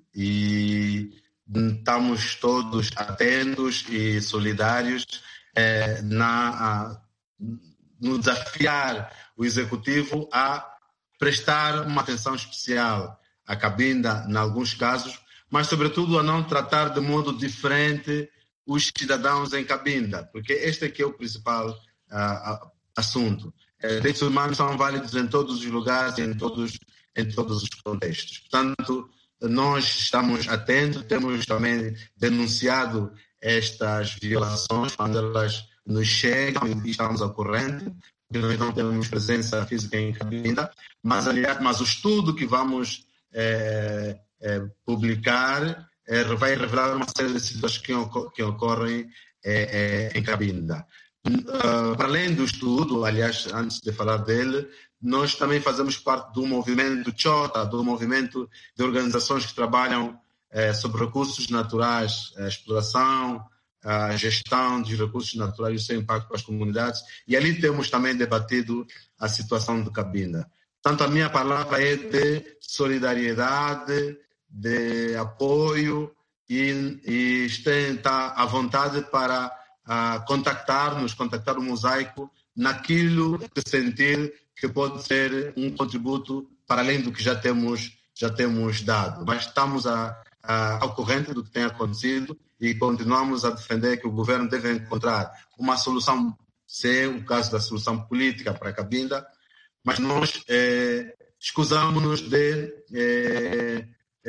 e estamos todos atentos e solidários eh, na, a, no desafiar o Executivo a prestar uma atenção especial à Cabinda, em alguns casos, mas, sobretudo, a não tratar de modo diferente os cidadãos em Cabinda, porque este aqui é o principal uh, assunto. Uh, direitos humanos são válidos em todos os lugares e em todos, em todos os contextos. Portanto, nós estamos atentos, temos também denunciado estas violações quando elas nos chegam e estamos ao corrente, porque nós não temos presença física em Cabinda, mas, aliás, mas o estudo que vamos é, é, publicar é, vai revelar uma série de situações que, que ocorrem é, é, em Cabinda. Uh, para além do estudo, aliás, antes de falar dele, nós também fazemos parte do movimento Chota, do movimento de organizações que trabalham eh, sobre recursos naturais, a exploração, a gestão dos recursos naturais e o seu impacto para as comunidades. E ali temos também debatido a situação de Cabinda. Portanto, a minha palavra é de solidariedade, de apoio e, e estar à vontade para uh, contactar-nos, contactar o Mosaico naquilo que sentir que pode ser um contributo para além do que já temos, já temos dado. Mas estamos a, a, ao corrente do que tem acontecido e continuamos a defender que o governo deve encontrar uma solução, se é o caso da solução política para a Cabinda, mas nós eh, escusamos-nos de eh,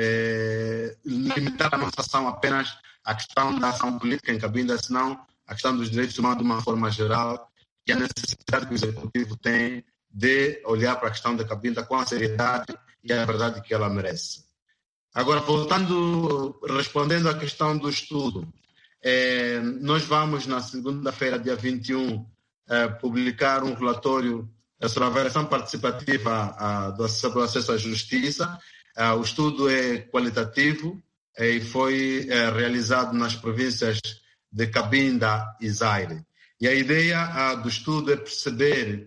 eh, limitar a nossa ação apenas à questão da ação política em Cabinda, senão a questão dos direitos humanos de uma forma geral e a necessidade que o Executivo tem de olhar para a questão da Cabinda com a seriedade e a verdade que ela merece. Agora, voltando, respondendo à questão do estudo, eh, nós vamos, na segunda-feira, dia vinte e um, eh, publicar um relatório sobre a avaliação participativa ah, do acesso à justiça. Ah, o estudo é qualitativo eh, e foi eh, realizado nas províncias de Cabinda e Zaire. E a ideia ah, do estudo é perceber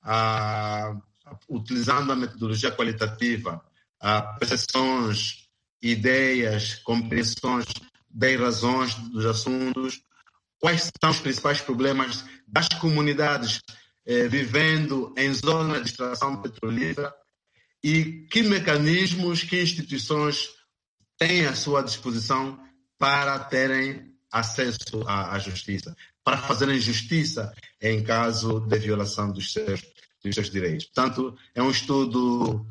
Ah, utilizando a metodologia qualitativa, ah, percepções, ideias, compreensões das razões dos assuntos, quais são os principais problemas das comunidades eh, vivendo em zonas de extração petrolífera e que mecanismos, que instituições têm à sua disposição para terem acesso à, à justiça, para fazerem justiça em caso de violação dos seus, dos seus direitos. Portanto, é um estudo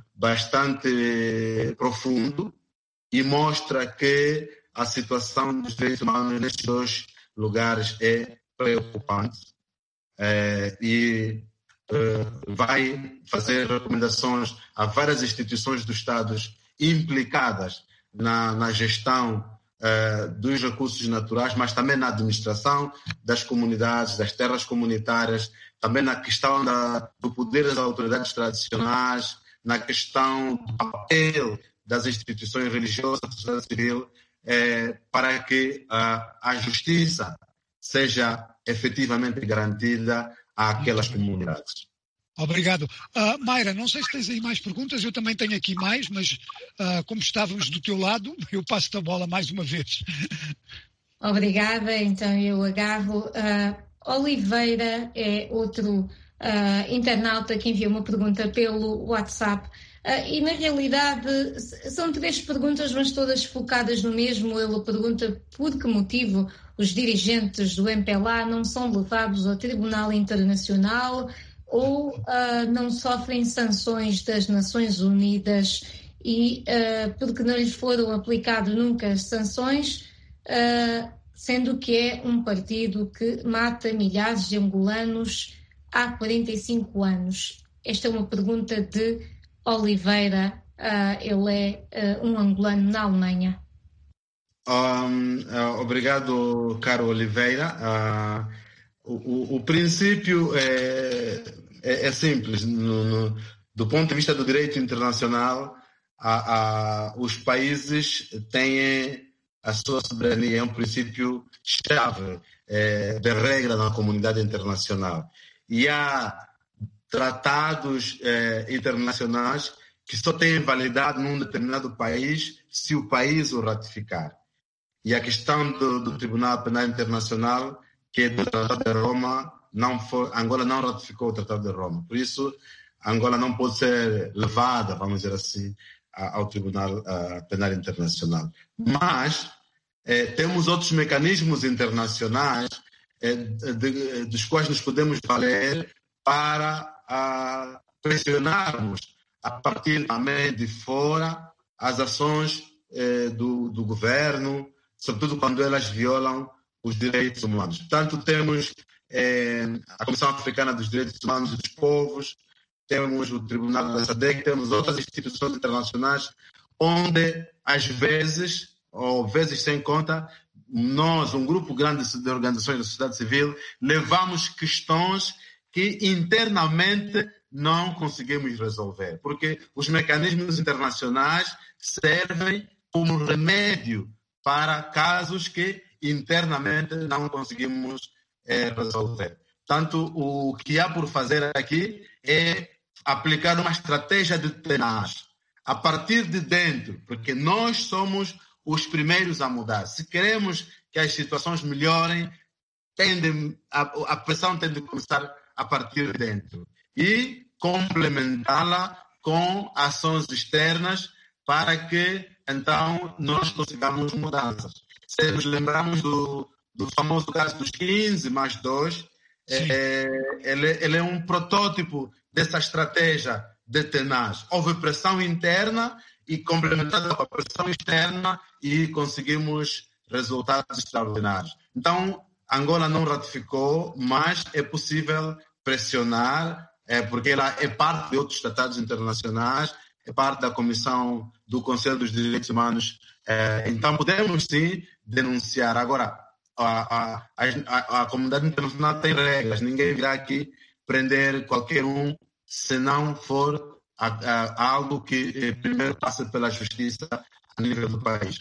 bastante profundo e mostra que a situação dos direitos humanos nestes dois lugares é preocupante é, e é, vai fazer recomendações a várias instituições do Estado implicadas na, na gestão Uh, dos recursos naturais, mas também na administração das comunidades, das terras comunitárias, também na questão da, do poder das autoridades tradicionais, na questão do papel das instituições religiosas, da sociedade civil, eh, para que uh, a justiça seja efetivamente garantida àquelas comunidades. Obrigado. Uh, Mayra, não sei se tens aí mais perguntas, eu também tenho aqui mais, mas uh, como estávamos do teu lado, eu passo-te a bola mais uma vez. Obrigada, então eu agarro. Uh, Oliveira é outro uh, internauta que enviou uma pergunta pelo WhatsApp. Uh, e na realidade são três perguntas, mas todas focadas no mesmo. Ele pergunta por que motivo os dirigentes do M P L A não são levados ao Tribunal Internacional ou uh, não sofrem sanções das Nações Unidas e uh, porque não lhes foram aplicadas nunca as sanções, uh, sendo que é um partido que mata milhares de angolanos há quarenta e cinco anos. Esta é uma pergunta de Oliveira, uh, ele é uh, um angolano na Alemanha. Um, uh, obrigado, caro Oliveira. Uh, O, o, o princípio é, é, é simples. No, no, do ponto de vista do direito internacional, a, a, os países têm a sua soberania, é um princípio chave é, de regra na comunidade internacional. E há tratados é, internacionais que só têm validade num determinado país se o país o ratificar. E a questão do, do Tribunal Penal Internacional, que é do Tratado de Roma, não foi, Angola não ratificou o Tratado de Roma. Por isso, Angola não pode ser levada, vamos dizer assim, ao Tribunal Penal Internacional. Mas eh, temos outros mecanismos internacionais eh, de, de, dos quais nos podemos valer para a, pressionarmos a partir também de fora as ações eh, do, do governo, sobretudo quando elas violam os direitos humanos. Portanto, temos eh, a Comissão Africana dos Direitos Humanos e dos Povos, temos o Tribunal da S A D C, temos outras instituições internacionais onde, às vezes, ou vezes sem conta, nós, um grupo grande de organizações da sociedade civil, levamos questões que internamente não conseguimos resolver, porque os mecanismos internacionais servem como remédio para casos que internamente não conseguimos é, resolver. Portanto, o que há por fazer aqui é aplicar uma estratégia de tenaz, a partir de dentro, porque nós somos os primeiros a mudar. Se queremos que as situações melhorem, tende, a, a pressão tem de começar a partir de dentro. E complementá-la com ações externas para que, então, nós consigamos mudanças. Se nos lembrarmos do, do famoso caso dos quinze mais dois, é, ele, ele é um protótipo dessa estratégia de tenaz. Houve pressão interna e complementada com a pressão externa e conseguimos resultados extraordinários. Então, Angola não ratificou, mas é possível pressionar, é, porque ela é parte de outros tratados internacionais, é parte da Comissão do Conselho dos Direitos Humanos. É, então, podemos sim denunciar. Agora, a, a, a, a comunidade internacional tem regras. Ninguém virá aqui prender qualquer um se não for a, a, algo que eh, primeiro passa pela justiça a nível do país.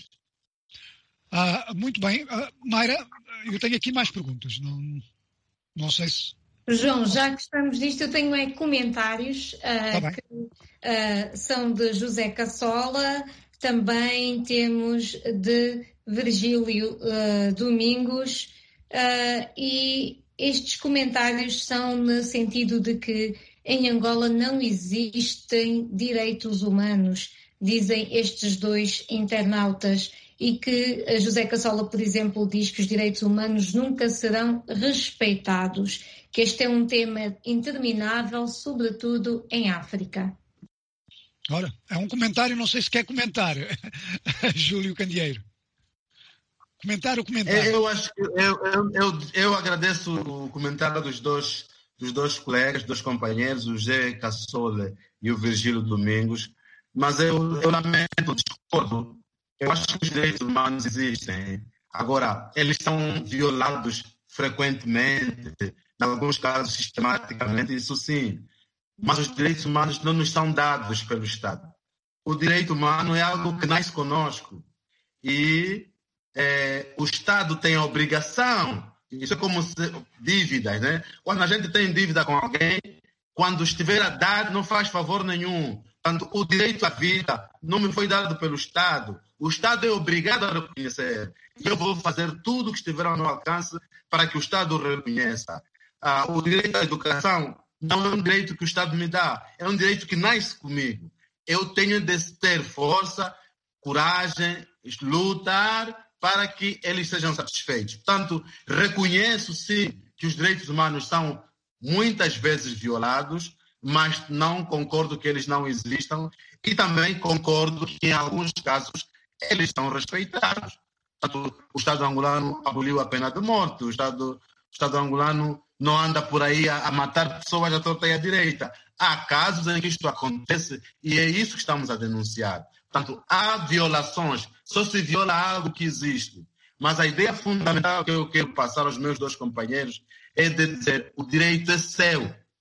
Ah, muito bem. Ah, Mayra, eu tenho aqui mais perguntas. Não, não sei se... João, já que estamos nisto, eu tenho é, comentários uh, tá que uh, são de José Cassola, também temos de Virgílio uh, Domingos, uh, e estes comentários são no sentido de que em Angola não existem direitos humanos, dizem estes dois internautas, e que José Cassola, por exemplo, diz que os direitos humanos nunca serão respeitados, que este é um tema interminável, sobretudo em África. Ora, é um comentário, não sei se quer comentar, Júlio Candeeiro. Comentar o comentário? Eu acho que eu, eu, eu, eu agradeço o comentário dos dois, dos dois colegas, dos companheiros, o José Cassola e o Virgílio Domingos, mas eu, eu lamento, discordo. Eu acho que os direitos humanos existem. Agora, eles são violados frequentemente, em alguns casos sistematicamente, isso sim. Mas os direitos humanos não nos são dados pelo Estado. O direito humano é algo que nasce conosco. E é, o Estado tem a obrigação, isso é como se, dívidas, né? Quando a gente tem dívida com alguém, quando estiver a dar, não faz favor nenhum. Portanto, o direito à vida não me foi dado pelo Estado. O Estado é obrigado a reconhecer. E eu vou fazer tudo o que estiver ao meu alcance para que o Estado o reconheça. Ah, o direito à educação não é um direito que o Estado me dá. É um direito que nasce comigo. Eu tenho de ter força, coragem, lutar para que eles sejam satisfeitos. Portanto, reconheço, sim, que os direitos humanos são muitas vezes violados, mas não concordo que eles não existam e também concordo que, em alguns casos, eles são respeitados. Portanto, o Estado angolano aboliu a pena de morte, o Estado, o Estado angolano não anda por aí a, a matar pessoas à torta e à direita. Há casos em que isto acontece e é isso que estamos a denunciar. Portanto, há violações, só se viola algo que existe. Mas a ideia fundamental que eu quero passar aos meus dois companheiros é de dizer o direito é seu.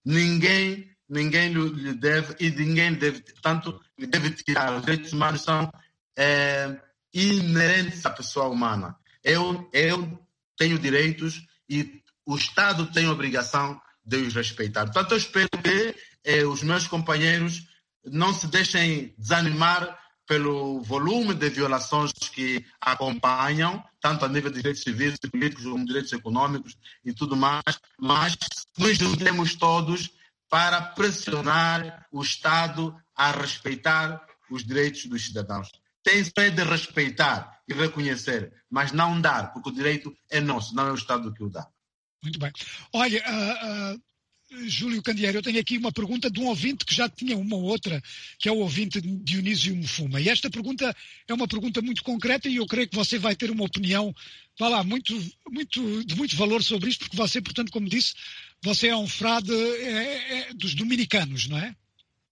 ninguém, ninguém lhe deve, e ninguém deve, tanto lhe deve tirar. Os direitos humanos são é, inerentes à pessoa humana. Eu, eu tenho direitos e o Estado tem a obrigação de os respeitar. Portanto, eu espero que eh, os meus companheiros não se deixem desanimar pelo volume de violações que acompanham, tanto a nível de direitos civis e políticos, como direitos econômicos e tudo mais, mas nos juntemos todos para pressionar o Estado a respeitar os direitos dos cidadãos. Tem só de respeitar e reconhecer, mas não dar, porque o direito é nosso, não é o Estado que o dá. Muito bem. Olha, uh, uh, Júlio Candeeiro, eu tenho aqui uma pergunta de um ouvinte que já tinha uma ou outra, que é o ouvinte Dionísio Mufuma. E esta pergunta é uma pergunta muito concreta e eu creio que você vai ter uma opinião, vá lá, muito, muito, de muito valor sobre isto, porque você, portanto, como disse, você é um frade é, é, dos dominicanos, não é?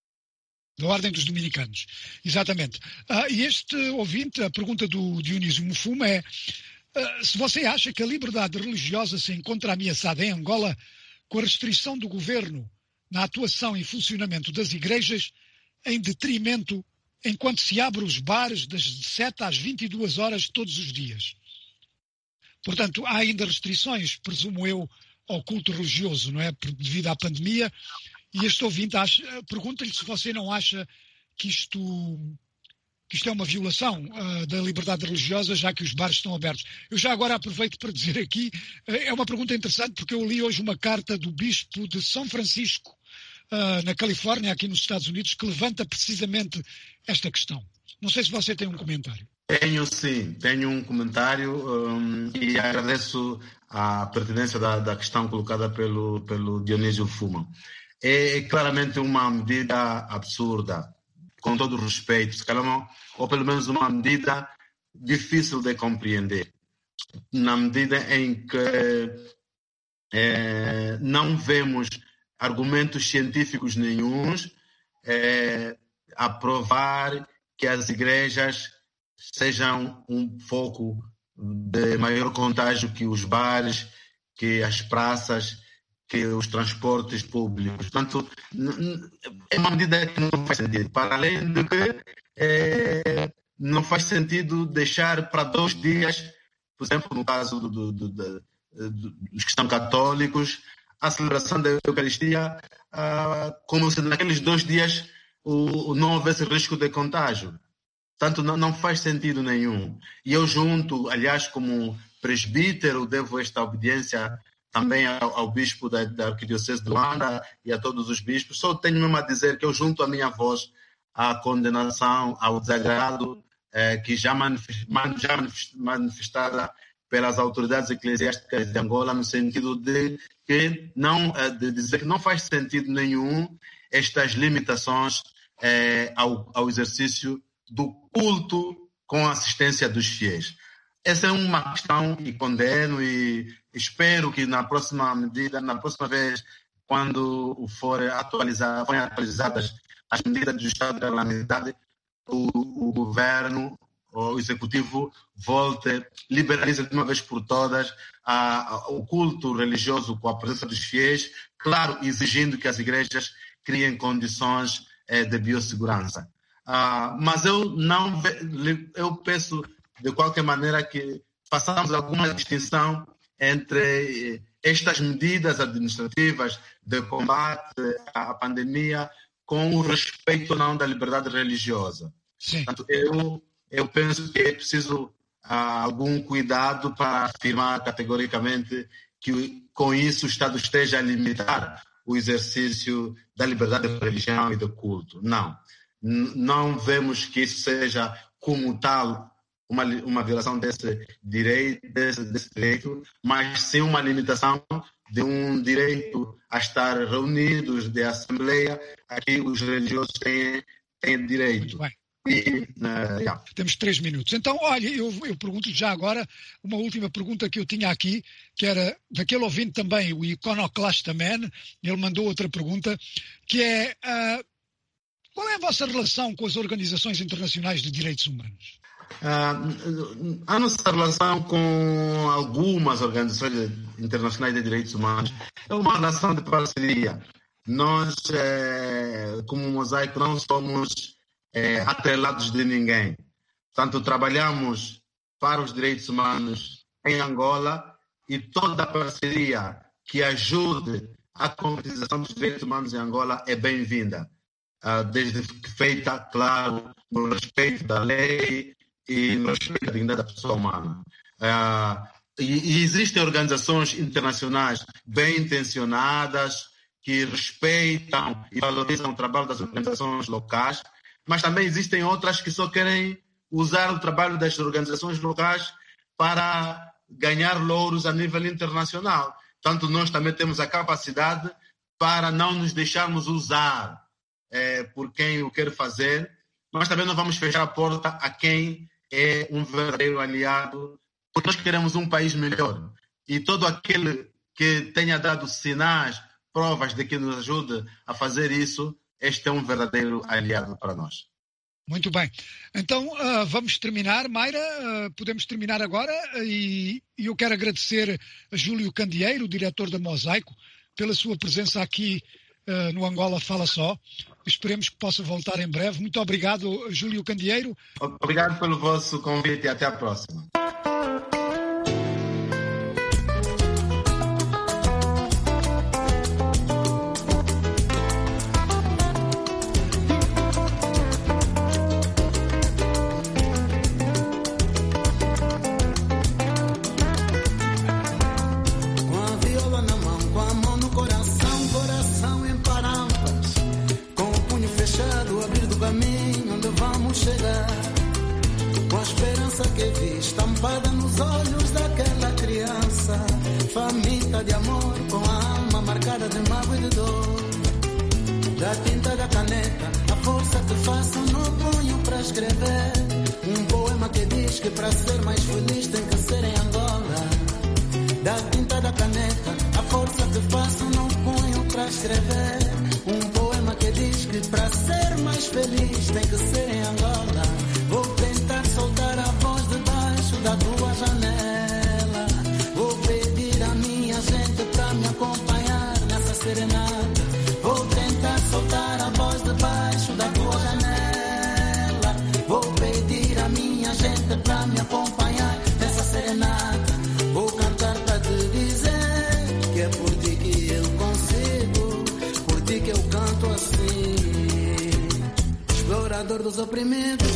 Da Ordem dos Dominicanos. Exatamente. Uh, e este ouvinte, a pergunta do Dionísio Mufuma é: Uh, se você acha que a liberdade religiosa se encontra ameaçada em Angola com a restrição do governo na atuação e funcionamento das igrejas em detrimento enquanto se abre os bares das dezessete às vinte e duas horas todos os dias. Portanto, há ainda restrições, presumo eu, ao culto religioso, não é? Devido à pandemia. E este ouvinte acha, pergunta-lhe se você não acha que isto... que isto é uma violação uh, da liberdade religiosa, já que os bares estão abertos. Eu já agora aproveito para dizer aqui, uh, é uma pergunta interessante, porque eu li hoje uma carta do bispo de São Francisco, uh, na Califórnia, aqui nos Estados Unidos, que levanta precisamente esta questão. Não sei se você tem um comentário. Tenho sim, tenho um comentário um, e agradeço a pertinência da, da questão colocada pelo, pelo Dionísio Fuma. É claramente uma medida absurda, com todo o respeito, se calhar, ou pelo menos uma medida difícil de compreender, na medida em que é, não vemos argumentos científicos nenhuns é, a provar que as igrejas sejam um foco de maior contágio que os bares, que as praças, que os transportes públicos. Portanto, é uma medida que não faz sentido. Para além de que é, não faz sentido deixar para dois dias, por exemplo, no caso do, do, do, do, dos cristãos católicos, a celebração da Eucaristia, ah, como se naqueles dois dias o, o não houvesse risco de contágio. Portanto, não, não faz sentido nenhum. E eu junto, aliás, como presbítero, devo esta obediência também ao, ao bispo da, da Arquidiocese de Luanda e a todos os bispos. Só tenho mesmo a dizer que eu junto a minha voz à condenação, ao desagrado eh, que já, manifest, já manifestada pelas autoridades eclesiásticas de Angola, no sentido de, que não, de dizer que não faz sentido nenhum estas limitações eh, ao, ao exercício do culto com a assistência dos fiéis. Essa é uma questão que condeno e espero que na próxima medida, na próxima vez, quando for atualizar, forem atualizadas as medidas do estado de calamidade, o, o governo, o executivo, volte, liberalize de uma vez por todas a, a, o culto religioso com a presença dos fiéis, claro, exigindo que as igrejas criem condições eh, de biossegurança. Ah, mas eu não, eu peço de qualquer maneira que façamos alguma distinção entre estas medidas administrativas de combate à pandemia com o respeito ou não da liberdade religiosa. Sim. Portanto, eu, eu penso que é preciso ah, algum cuidado para afirmar categoricamente que com isso o Estado esteja a limitar o exercício da liberdade de religião e de culto. Não. N- não vemos que isso seja como tal uma, uma violação desse direito, desse, desse direito, mas sim uma limitação de um direito a estar reunidos de assembleia a que os religiosos têm, têm direito. Muito bem. E, uh, yeah. Temos três minutos. Então, olha, eu, eu pergunto já agora uma última pergunta que eu tinha aqui, que era daquele ouvinte também, o Iconoclasta Man. Ele mandou outra pergunta, que é uh, qual é a vossa relação com as organizações internacionais de direitos humanos? Uh, a nossa relação com algumas organizações internacionais de direitos humanos é uma relação de parceria. nós, é, como Mosaico, não somos é, atrelados de ninguém. Portanto, trabalhamos para os direitos humanos em Angola e toda a parceria que ajude a concretização dos direitos humanos em Angola é bem-vinda. Uh, desde que feita, claro, no respeito da lei e no respeito da dignidade da pessoa humana. Uh, e, e existem organizações internacionais bem intencionadas que respeitam e valorizam o trabalho das organizações locais, mas também existem outras que só querem usar o trabalho das organizações locais para ganhar louros a nível internacional. Portanto, nós também temos a capacidade para não nos deixarmos usar É, por quem o quer fazer, mas também não vamos fechar a porta a quem é um verdadeiro aliado, porque nós queremos um país melhor. E todo aquele que tenha dado sinais, provas de que nos ajude a fazer isso, este é um verdadeiro aliado para nós. Muito bem. Então, uh, vamos terminar. Mayra, uh, podemos terminar agora e, e eu quero agradecer a Júlio Candeeiro, diretor da Mosaico, pela sua presença aqui Uh, no Angola Fala Só. Esperemos que possa voltar em breve. Muito obrigado, Júlio Candeeiro. Obrigado pelo vosso convite e até a próxima. De amor, com a alma marcada de mágoa e de dor. Da tinta da caneta, a força que faço no punho para escrever um poema que diz que para ser mais feliz tem que ser em Angola. Da tinta da caneta, a força que faço no punho para escrever um poema que diz que para ser mais feliz tem que ser em Angola. Vou tentar soltar a voz debaixo da tua janela. Vou pedir a minha gente pra me acompanhar nessa serenata. Vou tentar soltar a voz debaixo da tua janela. Vou pedir a minha gente pra me acompanhar nessa serenata. Vou cantar pra te dizer que é por ti que eu consigo, por ti que eu canto assim. Explorador dos oprimidos,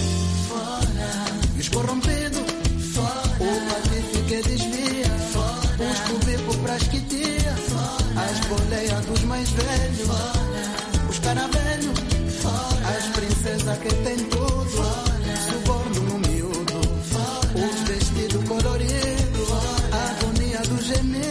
fora. E os corrompidos, fora. O patife que desvia, fora. Os cubicos pras que tia, fora. A espoleia dos mais velhos, fora. Os cara velho, fora. As princesas que tem tudo, fora. Suborno no miúdo, fora. Os vestidos coloridos, fora. A agonia do gemido.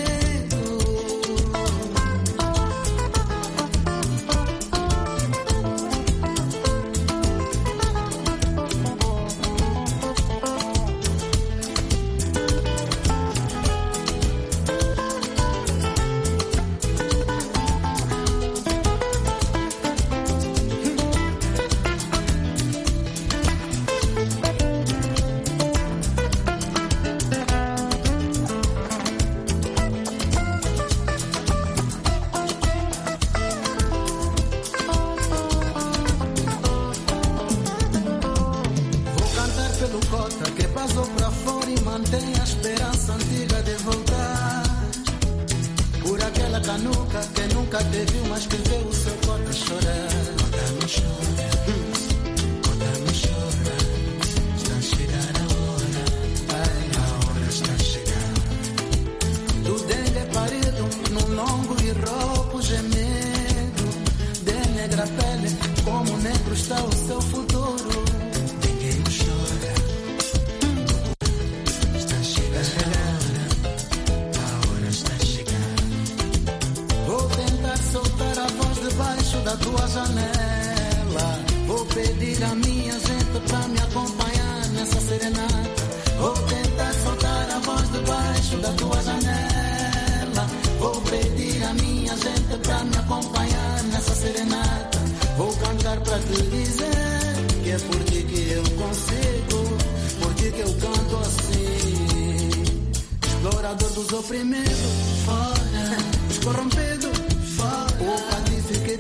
Dos oprimidos, fora. Os corrompidos, fora. O patife que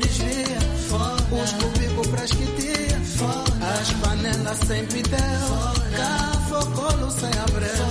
sempre deu. Cá foi colo sem abrir.